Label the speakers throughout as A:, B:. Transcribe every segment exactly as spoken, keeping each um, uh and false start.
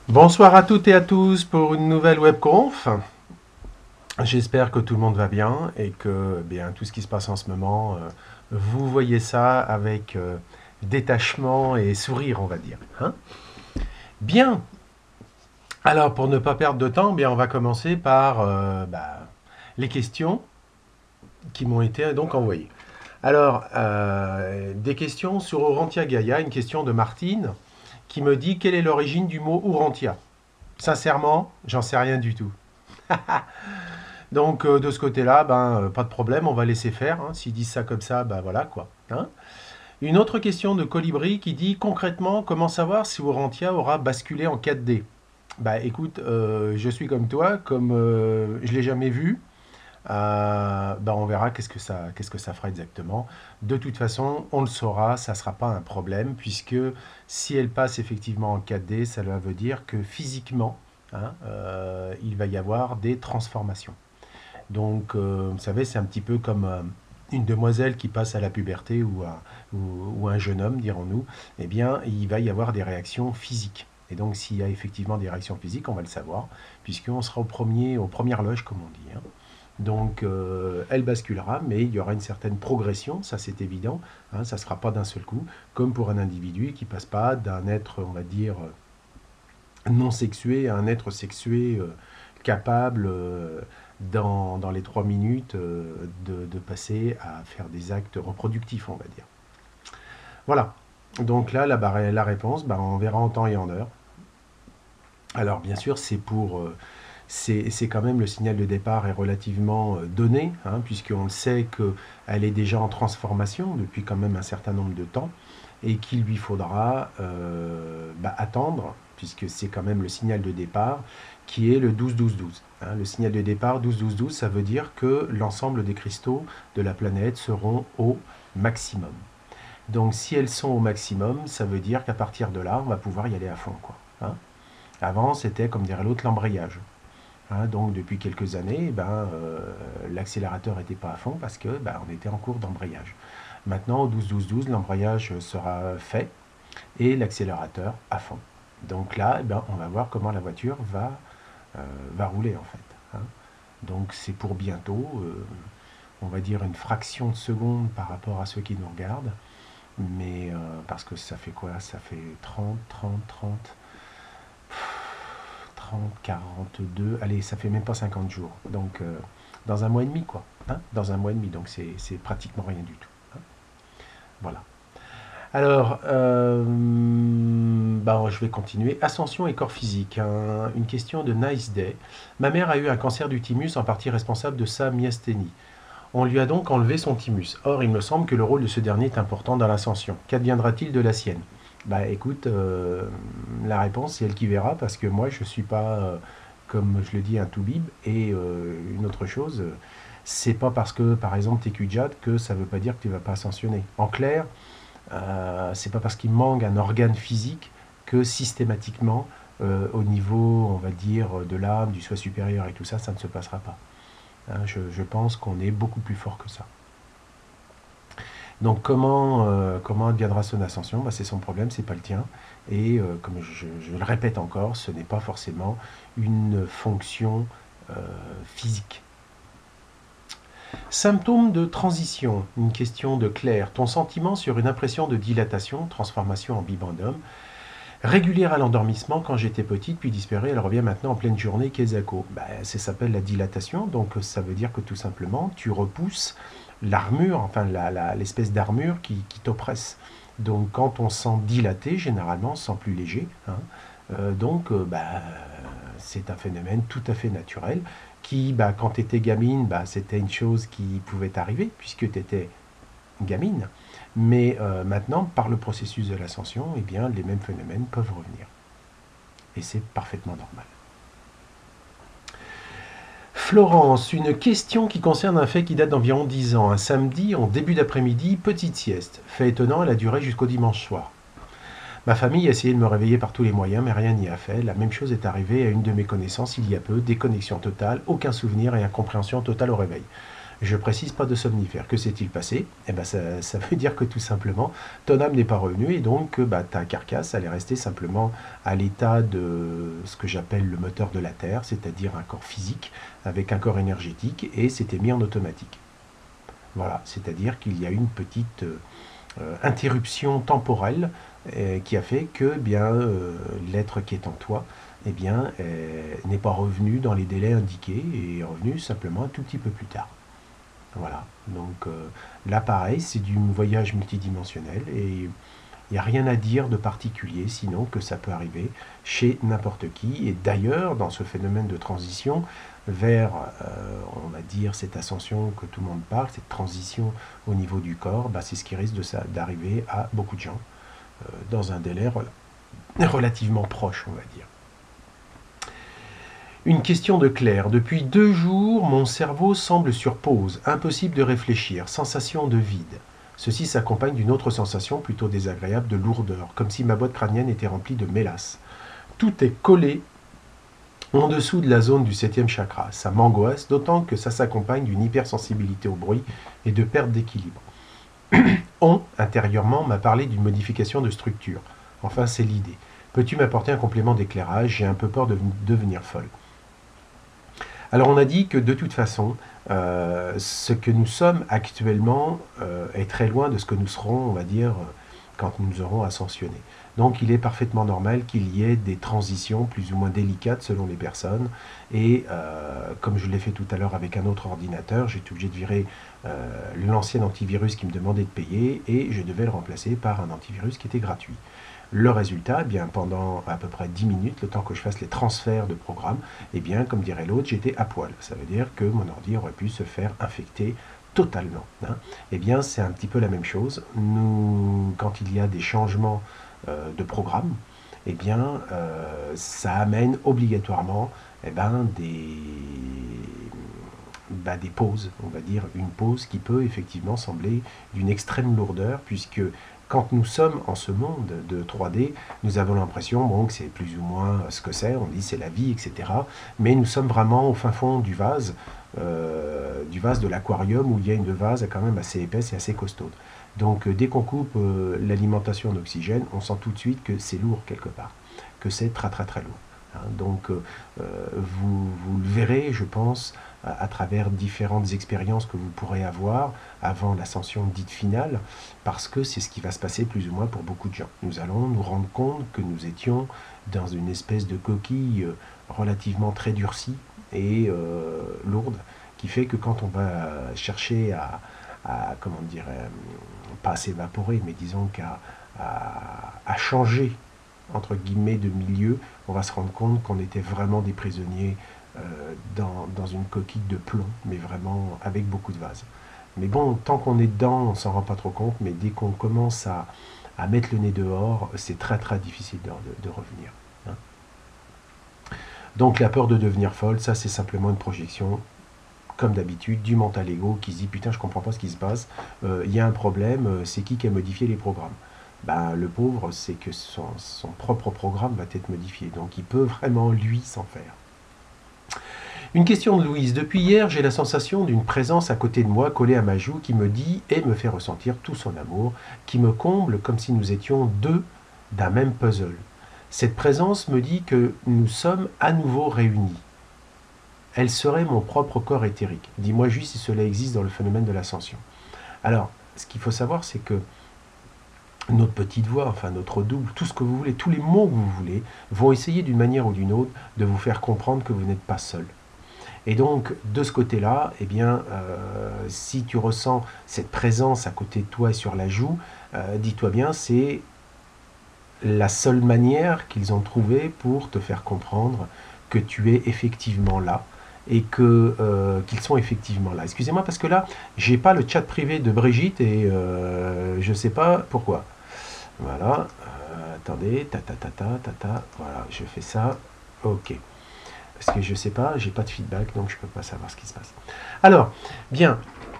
A: Bonsoir à toutes et à tous pour une nouvelle webconf. J'espère que tout le monde va bien et que eh bien, tout ce qui se passe en ce moment, euh, vous voyez ça avec euh, détachement et sourire, on va dire. Hein. Bien. Alors, pour ne pas perdre de temps, eh bien, on va commencer par euh, bah, les questions qui m'ont été donc envoyées. Alors, euh, des questions sur Urantia Gaia, une question de Martine qui me dit quelle est l'origine du mot Urantia. Sincèrement, j'en sais rien du tout. Donc euh, de ce côté-là, ben, euh, pas de problème, on va laisser faire. Hein. S'ils disent ça comme ça, ben voilà quoi. Hein. Une autre question de Colibri qui dit concrètement comment savoir si Urantia aura basculé en quatre D. Bah écoute, euh, je suis comme toi, comme euh, je l'ai jamais vu, euh, bah on verra qu'est-ce que ça, qu'est-ce que ça fera exactement. De toute façon, on le saura, ça ne sera pas un problème, puisque si elle passe effectivement en quatre D, ça veut dire que physiquement, hein, euh, il va y avoir des transformations. Donc, euh, vous savez, c'est un petit peu comme euh, une demoiselle qui passe à la puberté ou, un- ou- ou un jeune homme, dirons-nous. Eh bien, il va y avoir des réactions physiques. Et donc, s'il y a effectivement des réactions physiques, on va le savoir, puisqu'on sera au premier, aux premières loges, comme on dit. Hein. Donc, euh, elle basculera, mais il y aura une certaine progression, ça c'est évident. Hein, ça ne sera pas d'un seul coup, comme pour un individu qui passe pas d'un être, on va dire, non sexué à un être sexué euh, capable, euh, dans, dans les trois minutes, euh, de, de passer à faire des actes reproductifs, on va dire. Voilà. Donc là, la, barre- la réponse, ben, on verra en temps et en heure. Alors bien sûr, c'est pour... euh, c'est c'est quand même le signal de départ est relativement euh, donné, hein, puisqu'on le sait qu'elle est déjà en transformation depuis quand même un certain nombre de temps, et qu'il lui faudra euh, bah, attendre, puisque c'est quand même le signal de départ, qui est le douze douze douze. Hein. Le signal de départ douze douze douze, ça veut dire que l'ensemble des cristaux de la planète seront au maximum. Donc si elles sont au maximum, ça veut dire qu'à partir de là, on va pouvoir y aller à fond, quoi. Hein. Avant, c'était, comme dirait l'autre, l'embrayage. Hein, donc depuis quelques années, eh ben, euh, l'accélérateur n'était pas à fond parce que ben, on était en cours d'embrayage. Maintenant, au douze douze douze, l'embrayage sera fait et l'accélérateur à fond. Donc là, eh ben, on va voir comment la voiture va, euh, va rouler en fait. Hein. Donc c'est pour bientôt, euh, on va dire une fraction de seconde par rapport à ceux qui nous regardent. Mais euh, parce que ça fait quoi? Ça fait trente, trente, trente. trente, quarante-deux, allez, ça fait même pas cinquante jours. Donc, euh, dans un mois et demi, quoi. Hein, dans un mois et demi, donc c'est c'est pratiquement rien du tout. Hein. Voilà. Alors, euh, bah, je vais continuer. Ascension et corps physique. Un- une question de Nice Day. Ma mère a eu un cancer du thymus en partie responsable de sa myasthénie. On lui a donc enlevé son thymus. Or, il me semble que le rôle de ce dernier est important dans l'ascension. Qu'adviendra-t-il de la sienne? Bah écoute, euh, la réponse c'est elle qui verra parce que moi je suis pas, euh, comme je le dis, un toubib. Et euh, une autre chose, euh, c'est pas parce que par exemple t'es cul-de-jatte que ça veut pas dire que tu vas pas ascensionner. En clair, euh, c'est pas parce qu'il manque un organe physique que systématiquement, euh, au niveau, on va dire, de l'âme, du soi supérieur et tout ça, ça ne se passera pas. Hein, je, je pense qu'on est beaucoup plus fort que ça. Donc comment, euh, comment adviendra son ascension? Bah, c'est son problème, c'est pas le tien. Et euh, comme je, je le répète encore, ce n'est pas forcément une fonction euh, physique. Symptômes de transition, une question de Claire. Ton sentiment sur une impression de dilatation, transformation en bibendum, régulière à l'endormissement quand j'étais petite, puis disparaît, elle revient maintenant en pleine journée, Kezako. Bah, ça s'appelle la dilatation, donc ça veut dire que tout simplement, tu repousses l'armure, enfin la- la- l'espèce d'armure qui, qui t'oppresse. Donc quand on se sent dilaté, généralement, on se sent plus léger. Hein. Euh, donc euh, bah, c'est un phénomène tout à fait naturel qui, bah, quand tu étais gamine, bah, c'était une chose qui pouvait arriver puisque tu étais gamine. Mais euh, maintenant, par le processus de l'ascension, eh bien, les mêmes phénomènes peuvent revenir. Et c'est parfaitement normal. Florence, une question qui concerne un fait qui date d'environ dix ans. Un samedi, en début d'après-midi, petite sieste. Fait étonnant, elle a duré jusqu'au dimanche soir. Ma famille a essayé de me réveiller par tous les moyens, mais rien n'y a fait. La même chose est arrivée à une de mes connaissances il y a peu, déconnexion totale, aucun souvenir et incompréhension totale au réveil. Je précise pas de somnifère. Que s'est-il passé? Eh ben ça, ça veut dire que tout simplement, ton âme n'est pas revenue et donc bah, ta carcasse, elle est restée simplement à l'état de ce que j'appelle le moteur de la Terre, c'est-à-dire un corps physique avec un corps énergétique, et c'était mis en automatique. Voilà, c'est-à-dire qu'il y a une petite euh, interruption temporelle euh, qui a fait que eh bien euh, l'être qui est en toi eh bien, euh, n'est pas revenu dans les délais indiqués et est revenu simplement un tout petit peu plus tard. Voilà, donc euh, là pareil, c'est du voyage multidimensionnel et il n'y a rien à dire de particulier, sinon que ça peut arriver chez n'importe qui. Et d'ailleurs, dans ce phénomène de transition vers, euh, on va dire, cette ascension que tout le monde parle, cette transition au niveau du corps, bah, c'est ce qui risque d'arriver à beaucoup de gens euh, dans un délai rel relativement proche, on va dire. Une question de Claire. Depuis deux jours, mon cerveau semble sur pause, impossible de réfléchir, sensation de vide. Ceci s'accompagne d'une autre sensation plutôt désagréable de lourdeur, comme si ma boîte crânienne était remplie de mélasse. Tout est collé en dessous de la zone du septième chakra. Ça m'angoisse, d'autant que ça s'accompagne d'une hypersensibilité au bruit et de perte d'équilibre. On, intérieurement, m'a parlé d'une modification de structure. Enfin, c'est l'idée. Peux-tu m'apporter un complément d'éclairage? J'ai un peu peur de devenir folle. Alors on a dit que de toute façon, euh, ce que nous sommes actuellement euh, est très loin de ce que nous serons, on va dire, quand nous aurons ascensionné. Donc il est parfaitement normal qu'il y ait des transitions plus ou moins délicates selon les personnes. Et euh, comme je l'ai fait tout à l'heure avec un autre ordinateur, j'ai été obligé de virer euh, l'ancien antivirus qui me demandait de payer et je devais le remplacer par un antivirus qui était gratuit. Le résultat, eh bien, pendant à peu près dix minutes, le temps que je fasse les transferts de programmes, eh bien, comme dirait l'autre, j'étais à poil. Ça veut dire que mon ordi aurait pu se faire infecter totalement. Hein. Eh bien, c'est un petit peu la même chose. Nous, quand il y a des changements euh, de programme, eh bien, euh, ça amène obligatoirement eh ben, des, bah, des pauses, on va dire, une pause qui peut effectivement sembler d'une extrême lourdeur, puisque quand nous sommes en ce monde de trois D, nous avons l'impression bon, que c'est plus ou moins ce que c'est, on dit c'est la vie, et cetera. Mais nous sommes vraiment au fin fond du vase, euh, du vase de l'aquarium, où il y a une vase quand même assez épaisse et assez costaude. Donc dès qu'on coupe euh, l'alimentation d'oxygène, on sent tout de suite que c'est lourd quelque part, que c'est très très très lourd. Hein. Donc euh, vous, vous le verrez, je pense, à travers différentes expériences que vous pourrez avoir avant l'ascension dite finale, parce que c'est ce qui va se passer plus ou moins pour beaucoup de gens. Nous allons nous rendre compte que nous étions dans une espèce de coquille relativement très durcie et euh, lourde, qui fait que quand on va chercher à, à comment dire, euh, pas à s'évaporer, mais disons qu'à à, à changer, entre guillemets, de milieu, on va se rendre compte qu'on était vraiment des prisonniers Euh, dans, dans une coquille de plomb, mais vraiment avec beaucoup de vase. Mais bon, tant qu'on est dedans, on s'en rend pas trop compte, mais dès qu'on commence à, à mettre le nez dehors, c'est très très difficile de, de, de revenir. Hein. Donc la peur de devenir folle, ça c'est simplement une projection, comme d'habitude, du mental ego qui se dit « Putain, je comprends pas ce qui se passe, il euh, y a un problème, euh, c'est qui qui a modifié les programmes ?» Ben, le pauvre, c'est que son, son propre programme va être modifié, donc il peut vraiment, lui, s'en faire. Une question de Louise. Depuis hier, j'ai la sensation d'une présence à côté de moi, collée à ma joue, qui me dit et me fait ressentir tout son amour, qui me comble comme si nous étions deux d'un même puzzle. Cette présence me dit que nous sommes à nouveau réunis. Elle serait mon propre corps éthérique. Dis-moi juste si cela existe dans le phénomène de l'ascension. Alors, ce qu'il faut savoir, c'est que notre petite voix, enfin notre double, tout ce que vous voulez, tous les mots que vous voulez, vont essayer d'une manière ou d'une autre de vous faire comprendre que vous n'êtes pas seul. Et donc, de ce côté-là, eh bien, euh, si tu ressens cette présence à côté de toi et sur la joue, euh, dis-toi bien, c'est la seule manière qu'ils ont trouvée pour te faire comprendre que tu es effectivement là et que euh, qu'ils sont effectivement là. Excusez-moi parce que là, j'ai pas le chat privé de Brigitte et euh, je sais pas pourquoi. Voilà, euh, attendez, ta ta ta ta ta ta, voilà, je fais ça, ok. Parce que je sais pas, j'ai pas de feedback, donc je peux pas savoir ce qui se passe. Alors, bien,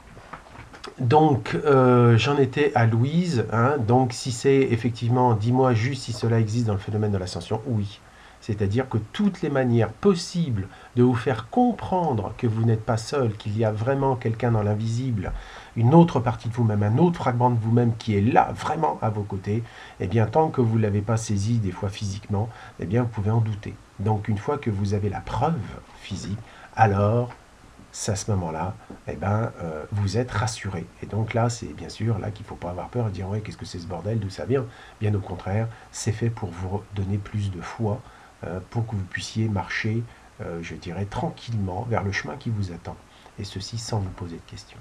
A: donc euh, j'en étais à Louise, hein, donc si c'est effectivement, dis-moi juste si cela existe dans le phénomène de l'ascension, oui, C'est-à-dire que toutes les manières possibles de vous faire comprendre que vous n'êtes pas seul, qu'il y a vraiment quelqu'un dans l'invisible, une autre partie de vous-même, un autre fragment de vous-même qui est là, vraiment à vos côtés, eh bien, tant que vous ne l'avez pas saisi, des fois physiquement, eh bien, vous pouvez en douter. Donc, une fois que vous avez la preuve physique, alors, c'est à ce moment-là, eh ben, euh, vous êtes rassuré. Et donc là, c'est bien sûr là qu'il ne faut pas avoir peur et dire « ouais, qu'est-ce que c'est ce bordel, d'où ça vient ?» Bien au contraire, c'est fait pour vous donner plus de foi, euh, pour que vous puissiez marcher, euh, je dirais, tranquillement vers le chemin qui vous attend. Et ceci sans vous poser de questions.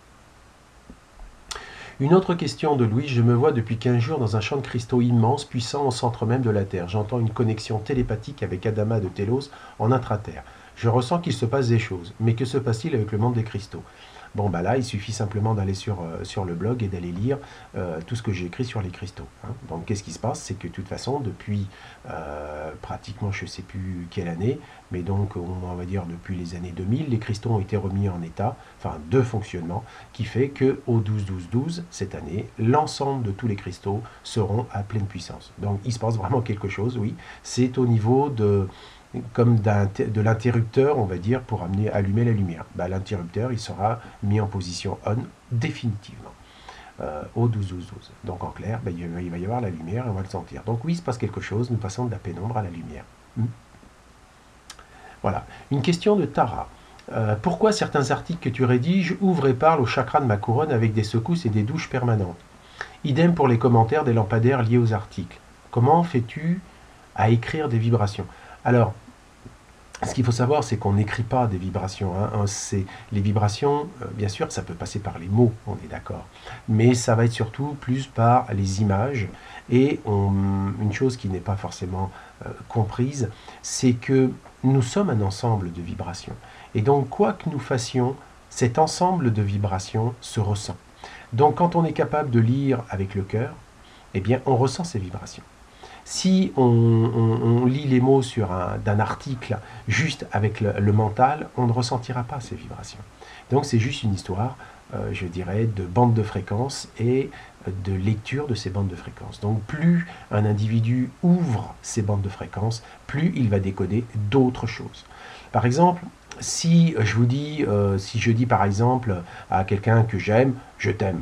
A: Une autre question de Louis. Je me vois depuis quinze jours dans un champ de cristaux immense, puissant au centre même de la Terre. J'entends une connexion télépathique avec Adama de Télos en intraterre. Je ressens qu'il se passe des choses. Mais que se passe-t-il avec le monde des cristaux? Bon, bah là, il suffit simplement d'aller sur, euh, sur le blog et d'aller lire euh, tout ce que j'ai écrit sur les cristaux. Hein. Donc, qu'est-ce qui se passe? C'est que de toute façon, depuis euh, pratiquement, je ne sais plus quelle année, mais donc, on va dire depuis les années deux mille, les cristaux ont été remis en état, enfin, de fonctionnement, qui fait qu'au douze douze douze, cette année, l'ensemble de tous les cristaux seront à pleine puissance. Donc, il se passe vraiment quelque chose, oui. C'est au niveau de... comme de l'interrupteur, on va dire, pour amener, allumer la lumière. Bah, l'interrupteur, il sera mis en position on définitivement euh, au douze douze douze. Donc en clair, bah, il va y avoir la lumière et on va le sentir. Donc oui, il se passe quelque chose, nous passons de la pénombre à la lumière. Hmm. Voilà. Une question de Tara. Euh, pourquoi certains articles que tu rédiges ouvrent et parlent au chakra de ma couronne avec des secousses et des douches permanentes? Idem pour les commentaires des lampadaires liés aux articles. Comment fais-tu à écrire des vibrations? Alors, ce qu'il faut savoir, c'est qu'on n'écrit pas des vibrations. Hein. C'est les vibrations, euh, bien sûr, ça peut passer par les mots, on est d'accord. Mais ça va être surtout plus par les images. Et on, une chose qui n'est pas forcément euh, comprise, c'est que nous sommes un ensemble de vibrations. Et donc, quoi que nous fassions, cet ensemble de vibrations se ressent. Donc, quand on est capable de lire avec le cœur, eh bien, on ressent ces vibrations. Si on, on, on lit les mots sur un, d'un article juste avec le, le mental, on ne ressentira pas ces vibrations. Donc c'est juste une histoire, euh, je dirais, de bande de fréquences et de lecture de ces bandes de fréquences. Donc plus un individu ouvre ces bandes de fréquences, plus il va décoder d'autres choses. Par exemple, si je vous dis, euh, si je dis par exemple à quelqu'un que j'aime, je t'aime.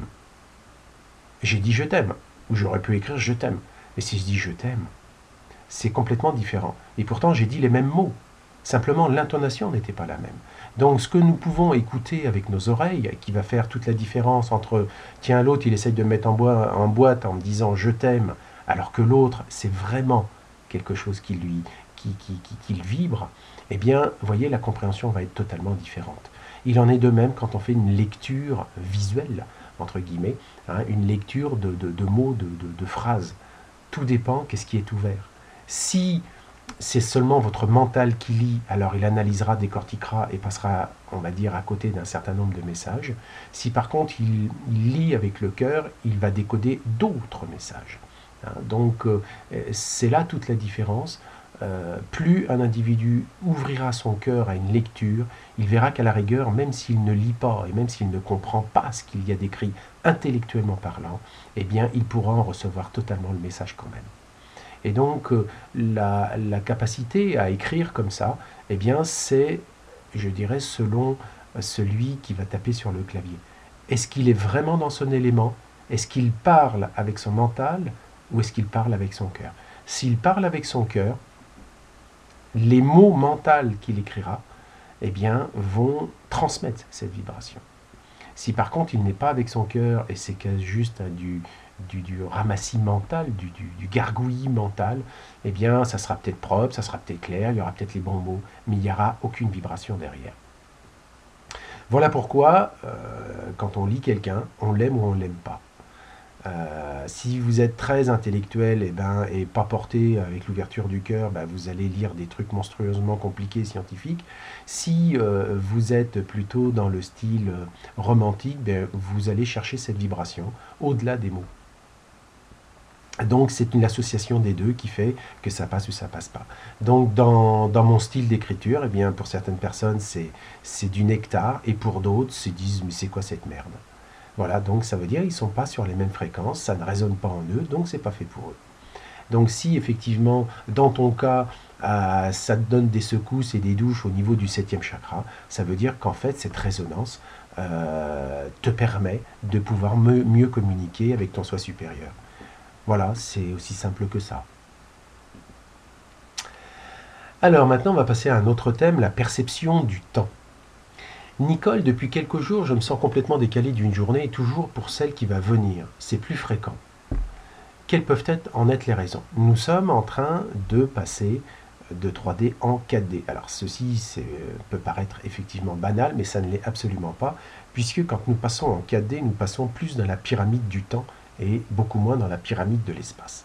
A: J'ai dit je t'aime, ou j'aurais pu écrire je t'aime. Et si je dis je t'aime, c'est complètement différent. Et pourtant, j'ai dit les mêmes mots. Simplement, l'intonation n'était pas la même. Donc, ce que nous pouvons écouter avec nos oreilles, qui va faire toute la différence entre, tiens, l'autre, il essaye de me mettre en, bois, en boîte en me disant je t'aime, alors que l'autre, c'est vraiment quelque chose qui lui, qui, qui, qui, qui vibre, eh bien, vous voyez, la compréhension va être totalement différente. Il en est de même quand on fait une lecture visuelle, entre guillemets, hein, une lecture de, de, de mots, de, de, de phrases. Tout dépend qu'est-ce qui est ouvert. Si c'est seulement votre mental qui lit, alors il analysera, décortiquera et passera, on va dire, à côté d'un certain nombre de messages. Si par contre il, il lit avec le cœur, il va décoder d'autres messages. Hein, donc euh, c'est là toute la différence. Euh, plus un individu ouvrira son cœur à une lecture, il verra qu'à la rigueur, même s'il ne lit pas et même s'il ne comprend pas ce qu'il y a d'écrit intellectuellement parlant, eh bien, il pourra en recevoir totalement le message quand même. Et donc, euh, la, la capacité à écrire comme ça, eh bien, c'est, je dirais, selon celui qui va taper sur le clavier. Est-ce qu'il est vraiment dans son élément? Est-ce qu'il parle avec son mental ou est-ce qu'il parle avec son cœur? S'il parle avec son cœur, les mots mentaux qu'il écrira, eh bien, vont transmettre cette vibration. Si par contre il n'est pas avec son cœur et c'est juste du, du, du ramassis mental, du, du, du gargouillis mental, eh bien ça sera peut-être propre, ça sera peut-être clair, il y aura peut-être les bons mots, mais il n'y aura aucune vibration derrière. Voilà pourquoi, euh, quand on lit quelqu'un, on l'aime ou on ne l'aime pas. Euh, si vous êtes très intellectuel et, ben, et pas porté avec l'ouverture du cœur, ben, vous allez lire des trucs monstrueusement compliqués scientifiques. Si euh, vous êtes plutôt dans le style euh, romantique, ben, vous allez chercher cette vibration au-delà des mots. Donc c'est une association des deux qui fait que ça passe ou ça passe pas. Donc dans, dans mon style d'écriture, eh bien, pour certaines personnes c'est du nectar et pour d'autres se disent mais c'est quoi cette merde? Voilà, donc ça veut dire qu'ils ne sont pas sur les mêmes fréquences, ça ne résonne pas en eux, donc c'est pas fait pour eux. Donc si effectivement, dans ton cas, euh, ça te donne des secousses et des douches au niveau du septième chakra. Ça veut dire qu'en fait, cette résonance euh, te permet de pouvoir me, mieux communiquer avec ton soi supérieur. Voilà, c'est aussi simple que ça. Alors maintenant, on va passer à un autre thème, la perception du temps. Nicole, depuis quelques jours, je me sens complètement décalé d'une journée et toujours pour celle qui va venir. C'est plus fréquent. Quelles peuvent être, en être les raisons? Nous sommes en train de passer de trois D en quatre D. Alors ceci peut paraître effectivement banal, mais ça ne l'est absolument pas, puisque quand nous passons en quatre D, nous passons plus dans la pyramide du temps et beaucoup moins dans la pyramide de l'espace.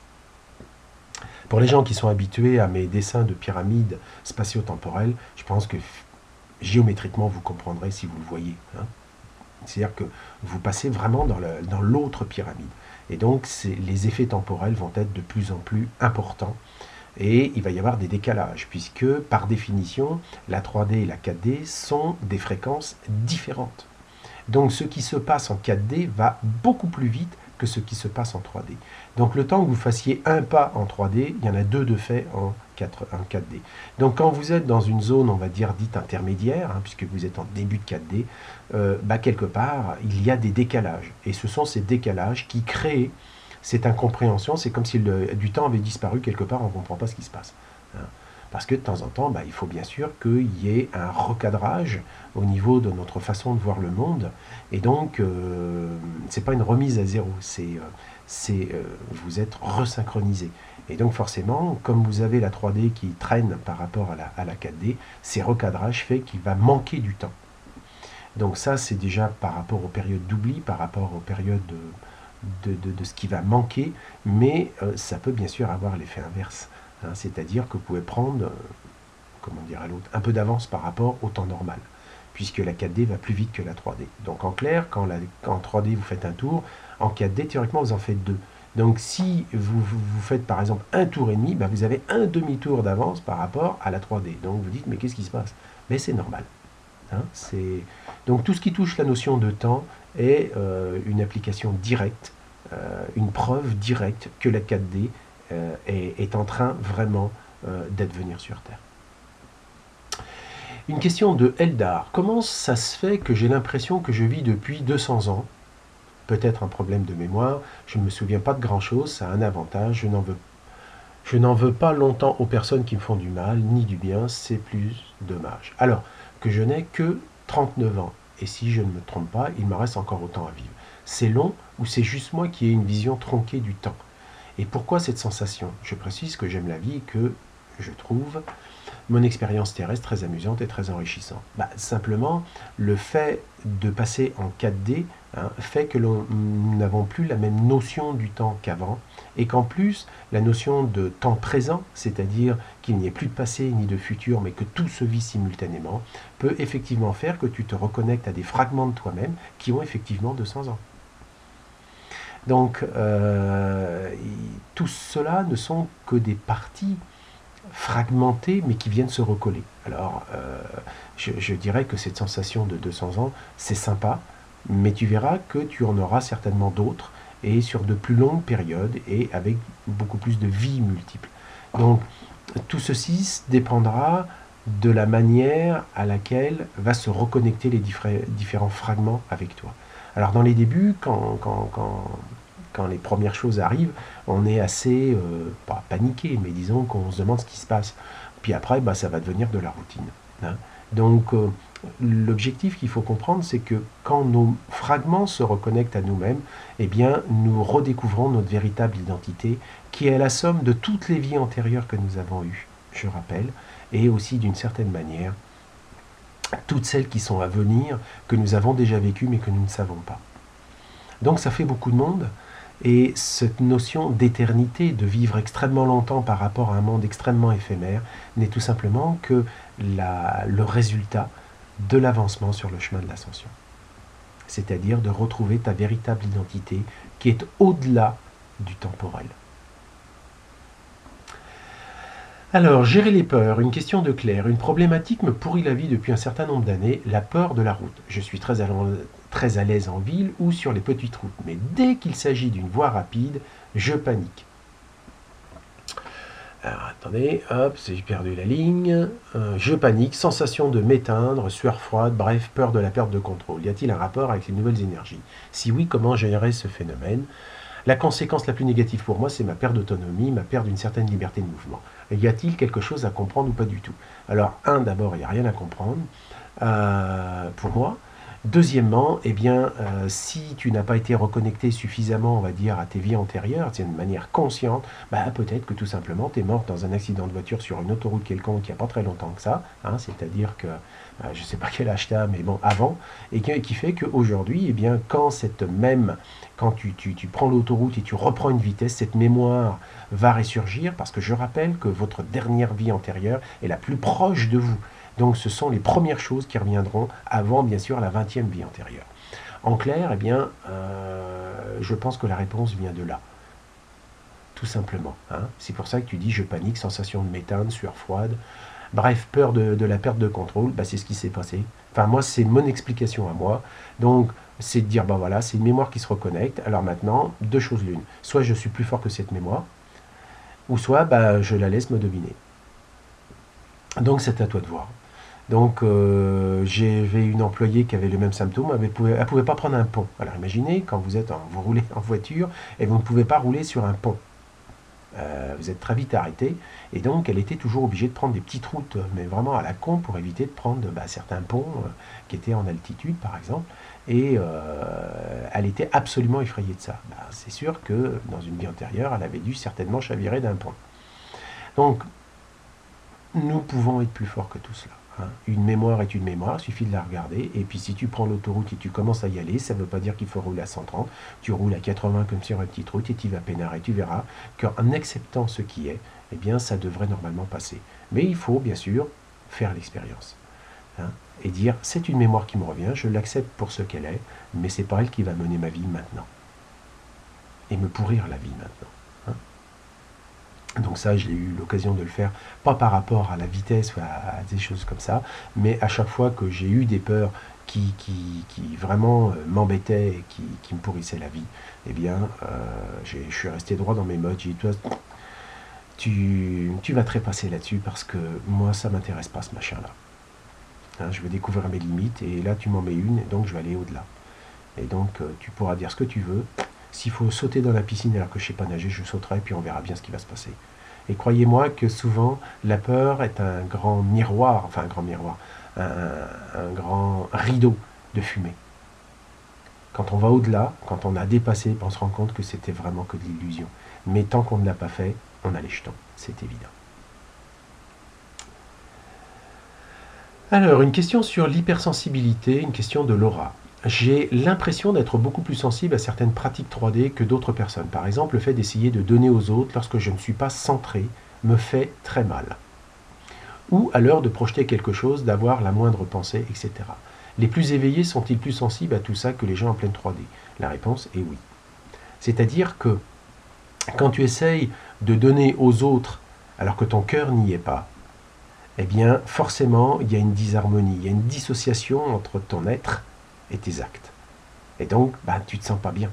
A: Pour les gens qui sont habitués à mes dessins de pyramide spatio-temporelle, je pense que géométriquement vous comprendrez si vous le voyez. Hein. C'est-à-dire que vous passez vraiment dans l'autre pyramide. Et donc les effets temporels vont être de plus en plus importants. Et il va y avoir des décalages, puisque par définition, la trois D et la quatre D sont des fréquences différentes. Donc ce qui se passe en quatre D va beaucoup plus vite que ce qui se passe en trois D. Donc le temps que vous fassiez un pas en trois D, il y en a deux de fait en quatre D. Donc quand vous êtes dans une zone, on va dire, dite intermédiaire, hein, puisque vous êtes en début de quatre D, euh, bah, quelque part, il y a des décalages. Et ce sont ces décalages qui créent cette incompréhension. C'est comme si le, du temps avait disparu quelque part, on ne comprend pas ce qui se passe. Hein. Parce que de temps en temps, bah, il faut bien sûr qu'il y ait un recadrage au niveau de notre façon de voir le monde. Et donc, euh, ce n'est pas une remise à zéro, c'est euh, euh, vous êtes resynchronisé. Et donc forcément, comme vous avez la trois D qui traîne par rapport à la, à la quatre D, ces recadrages fait qu'il va manquer du temps. Donc ça, c'est déjà par rapport aux périodes d'oubli, par rapport aux périodes de, de, de, de ce qui va manquer, mais euh, ça peut bien sûr avoir l'effet inverse. Hein, c'est-à-dire que vous pouvez prendre, euh, comment dire à l'autre, un peu d'avance par rapport au temps normal, puisque la quatre D va plus vite que la trois D. Donc en clair, quand, la, quand en trois D vous faites un tour, en quatre D, théoriquement, vous en faites deux. Donc si vous, vous, vous faites par exemple un tour et demi, ben vous avez un demi-tour d'avance par rapport à la trois D. Donc vous dites, mais qu'est-ce qui se passe? Mais c'est normal. Hein, c'est... Donc tout ce qui touche la notion de temps est euh, une application directe, euh, une preuve directe que la quatre D euh, est, est en train vraiment euh, d'advenir sur Terre. Une question de Eldar. Comment ça se fait que j'ai l'impression que je vis depuis deux cents ans? Peut-être un problème de mémoire, je ne me souviens pas de grand-chose, ça a un avantage, je n'en veux, je n'en veux pas longtemps aux personnes qui me font du mal, ni du bien, c'est plus dommage. Alors, que je n'ai que trente-neuf ans, et si je ne me trompe pas, il me reste encore autant à vivre. C'est long ou c'est juste moi qui ai une vision tronquée du temps? Et pourquoi cette sensation? Je précise que j'aime la vie et que je trouve mon expérience terrestre très amusante et très enrichissante. Bah, simplement, le fait de passer en quatre D hein, fait que nous n'avons plus la même notion du temps qu'avant, et qu'en plus, la notion de temps présent, c'est-à-dire qu'il n'y ait plus de passé ni de futur, mais que tout se vit simultanément, peut effectivement faire que tu te reconnectes à des fragments de toi-même qui ont effectivement deux cents ans. Donc, euh, tout cela ne sont que des parties fragmentées, mais qui viennent se recoller. Alors, euh, je, je dirais que cette sensation de deux cents ans, c'est sympa, mais tu verras que tu en auras certainement d'autres, et sur de plus longues périodes, et avec beaucoup plus de vies multiples. Donc, tout ceci dépendra de la manière à laquelle va se reconnecter les différents fragments avec toi. Alors, dans les débuts, quand... quand, quand quand les premières choses arrivent, on est assez, euh, pas paniqué, mais disons qu'on se demande ce qui se passe. Puis après, bah, ça va devenir de la routine. Hein. Donc, euh, l'objectif qu'il faut comprendre, c'est que quand nos fragments se reconnectent à nous-mêmes, eh bien, nous redécouvrons notre véritable identité, qui est la somme de toutes les vies antérieures que nous avons eues, je rappelle, et aussi d'une certaine manière, toutes celles qui sont à venir, que nous avons déjà vécues, mais que nous ne savons pas. Donc, ça fait beaucoup de monde. Et cette notion d'éternité, de vivre extrêmement longtemps par rapport à un monde extrêmement éphémère, n'est tout simplement que la, le résultat de l'avancement sur le chemin de l'ascension. C'est-à-dire de retrouver ta véritable identité qui est au-delà du temporel. Alors, gérer les peurs, une question de Claire. Une problématique me pourrit la vie depuis un certain nombre d'années, la peur de la route. Je suis très à, très à l'aise en ville ou sur les petites routes, mais dès qu'il s'agit d'une voie rapide, je panique. Alors, attendez, hop, j'ai perdu la ligne. Euh, je panique, sensation de m'éteindre, sueur froide, bref, peur de la perte de contrôle. Y a-t-il un rapport avec les nouvelles énergies? Si oui, comment gérer ce phénomène? La conséquence la plus négative pour moi, c'est ma perte d'autonomie, ma perte d'une certaine liberté de mouvement. Y a-t-il quelque chose à comprendre ou pas du tout? Alors, un, d'abord, il n'y a rien à comprendre, euh, pour moi. Deuxièmement, eh bien, euh, si tu n'as pas été reconnecté suffisamment, on va dire, à tes vies antérieures, c'est une manière consciente, bah, peut-être que tout simplement, tu es mort dans un accident de voiture sur une autoroute quelconque il n'y a pas très longtemps que ça, hein, c'est-à-dire que, euh, je ne sais pas quel âge tu as, mais bon, avant, et qui, qui fait qu'aujourd'hui, eh bien, quand cette même, quand tu, tu, tu prends l'autoroute et tu reprends une vitesse, cette mémoire va ressurgir, parce que je rappelle que votre dernière vie antérieure est la plus proche de vous. Donc ce sont les premières choses qui reviendront avant, bien sûr, la vingtième vie antérieure. En clair, eh bien, euh, je pense que la réponse vient de là. Tout simplement. Hein. C'est pour ça que tu dis je panique, sensation de m'éteindre, sueur froide. Bref, peur de, de la perte de contrôle, bah, c'est ce qui s'est passé. Enfin, moi, c'est mon explication à moi. Donc, c'est de dire, bah voilà, c'est une mémoire qui se reconnecte. Alors maintenant, deux choses l'une. Soit je suis plus fort que cette mémoire, ou soit bah, je la laisse me dominer. Donc, c'est à toi de voir. Donc, euh, j'avais une employée qui avait le même symptôme, elle ne pouvait, elle pouvait pas prendre un pont. Alors, imaginez, quand vous, êtes en, vous roulez en voiture et vous ne pouvez pas rouler sur un pont. Euh, vous êtes très vite arrêté, et donc elle était toujours obligée de prendre des petites routes, mais vraiment à la con, pour éviter de prendre bah, certains ponts euh, qui étaient en altitude, par exemple, et euh, elle était absolument effrayée de ça. Bah, c'est sûr que dans une vie antérieure, elle avait dû certainement chavirer d'un pont. Donc, nous pouvons être plus forts que tout cela. Hein. Une mémoire est une mémoire, il suffit de la regarder. Et puis si tu prends l'autoroute et tu commences à y aller, ça ne veut pas dire qu'il faut rouler à cent trente. Tu roules à quatre-vingts comme sur une petite route et tu vas peinard. Et tu verras qu'en acceptant ce qui est, eh bien ça devrait normalement passer. Mais il faut bien sûr faire l'expérience. Hein, et dire c'est une mémoire qui me revient, je l'accepte pour ce qu'elle est, mais c'est pas elle qui va mener ma vie maintenant. Et me pourrir la vie maintenant. Donc ça, j'ai eu l'occasion de le faire, pas par rapport à la vitesse ou à, à des choses comme ça, mais à chaque fois que j'ai eu des peurs qui, qui, qui vraiment euh, m'embêtaient et qui, qui me pourrissaient la vie, eh bien, euh, je suis resté droit dans mes mottes. J'ai dit, toi, tu, tu vas te repasser là-dessus parce que moi, ça m'intéresse pas ce machin-là. Hein, je veux découvrir mes limites et là, tu m'en mets une, et donc je vais aller au-delà. Et donc, euh, tu pourras dire ce que tu veux. S'il faut sauter dans la piscine alors que je ne sais pas nager, je sauterai, puis on verra bien ce qui va se passer. Et croyez-moi que souvent, la peur est un grand miroir, enfin un grand miroir, un, un grand rideau de fumée. Quand on va au-delà, quand on a dépassé, on se rend compte que c'était vraiment que de l'illusion. Mais tant qu'on ne l'a pas fait, on a les jetons, c'est évident. Alors, une question sur l'hypersensibilité, une question de Laura. J'ai l'impression d'être beaucoup plus sensible à certaines pratiques trois D que d'autres personnes. Par exemple, le fait d'essayer de donner aux autres lorsque je ne suis pas centré me fait très mal. Ou à l'heure de projeter quelque chose, d'avoir la moindre pensée, et cetera. Les plus éveillés sont-ils plus sensibles à tout ça que les gens en pleine trois D? La réponse est oui. C'est-à-dire que quand tu essayes de donner aux autres alors que ton cœur n'y est pas, eh bien forcément il y a une disharmonie, il y a une dissociation entre ton être et tes actes. Et donc, bah, tu ne te sens pas bien.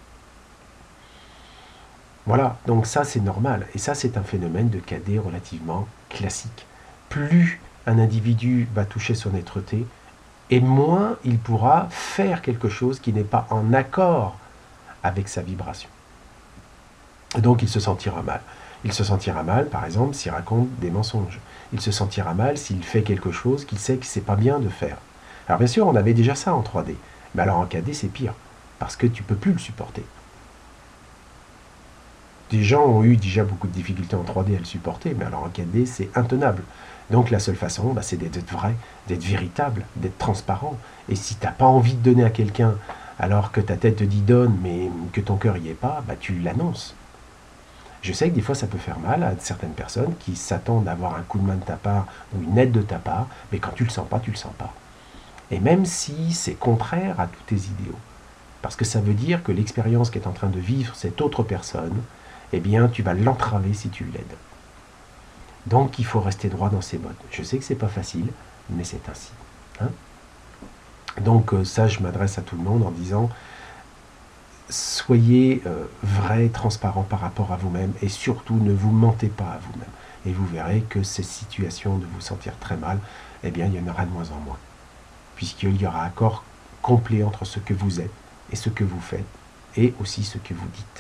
A: Voilà, donc ça c'est normal. Et ça c'est un phénomène de K D relativement classique. Plus un individu va toucher son êtreté, et moins il pourra faire quelque chose qui n'est pas en accord avec sa vibration. Donc il se sentira mal. Il se sentira mal, par exemple, s'il raconte des mensonges. Il se sentira mal s'il fait quelque chose qu'il sait que c'est pas bien de faire. Alors bien sûr, on avait déjà ça en trois D. Mais alors en K D, c'est pire. Parce que tu ne peux plus le supporter. Des gens ont eu déjà beaucoup de difficultés en trois D à le supporter, mais alors en K D, c'est intenable. Donc la seule façon, bah, c'est d'être vrai, d'être véritable, d'être transparent. Et si tu n'as pas envie de donner à quelqu'un, alors que ta tête te dit donne, mais que ton cœur n'y est pas, bah, tu l'annonces. Je sais que des fois ça peut faire mal à certaines personnes qui s'attendent à avoir un coup de main de ta part ou une aide de ta part, mais quand tu le sens pas, tu le sens pas. Et même si c'est contraire à tous tes idéaux, parce que ça veut dire que l'expérience qu'est en train de vivre cette autre personne, eh bien tu vas l'entraver si tu l'aides. Donc il faut rester droit dans ses bottes. Je sais que c'est pas facile, mais c'est ainsi. Hein. Donc ça, je m'adresse à tout le monde en disant, soyez euh, vrai, transparent par rapport à vous-même et surtout ne vous mentez pas à vous-même. Et vous verrez que ces situations de vous sentir très mal, eh bien, il y en aura de moins en moins. Puisqu'il y aura accord complet entre ce que vous êtes et ce que vous faites et aussi ce que vous dites.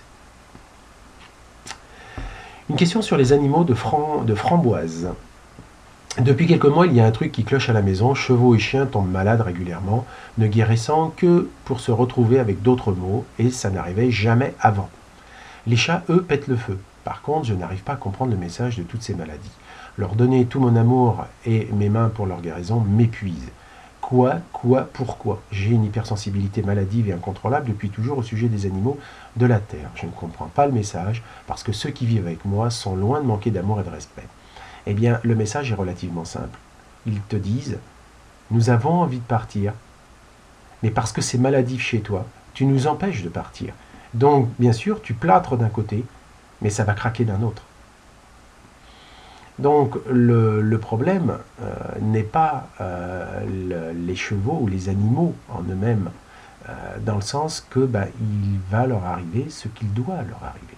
A: Une question sur les animaux de, fram de framboise. Depuis quelques mois, il y a un truc qui cloche à la maison. Chevaux et chiens tombent malades régulièrement, ne guérissant que pour se retrouver avec d'autres maux, et ça n'arrivait jamais avant. Les chats, eux, pètent le feu. Par contre, je n'arrive pas à comprendre le message de toutes ces maladies. Leur donner tout mon amour et mes mains pour leur guérison m'épuise. Quoi, quoi, pourquoi? J'ai une hypersensibilité maladive et incontrôlable depuis toujours au sujet des animaux de la terre. Je ne comprends pas le message parce que ceux qui vivent avec moi sont loin de manquer d'amour et de respect. Eh bien, le message est relativement simple. Ils te disent, nous avons envie de partir, mais parce que c'est maladif chez toi, tu nous empêches de partir. Donc, bien sûr, tu plâtres d'un côté, mais ça va craquer d'un autre. Donc, le, le problème euh, n'est pas euh, le, les chevaux ou les animaux en eux-mêmes, euh, dans le sens que bah, il va leur arriver ce qu'il doit leur arriver.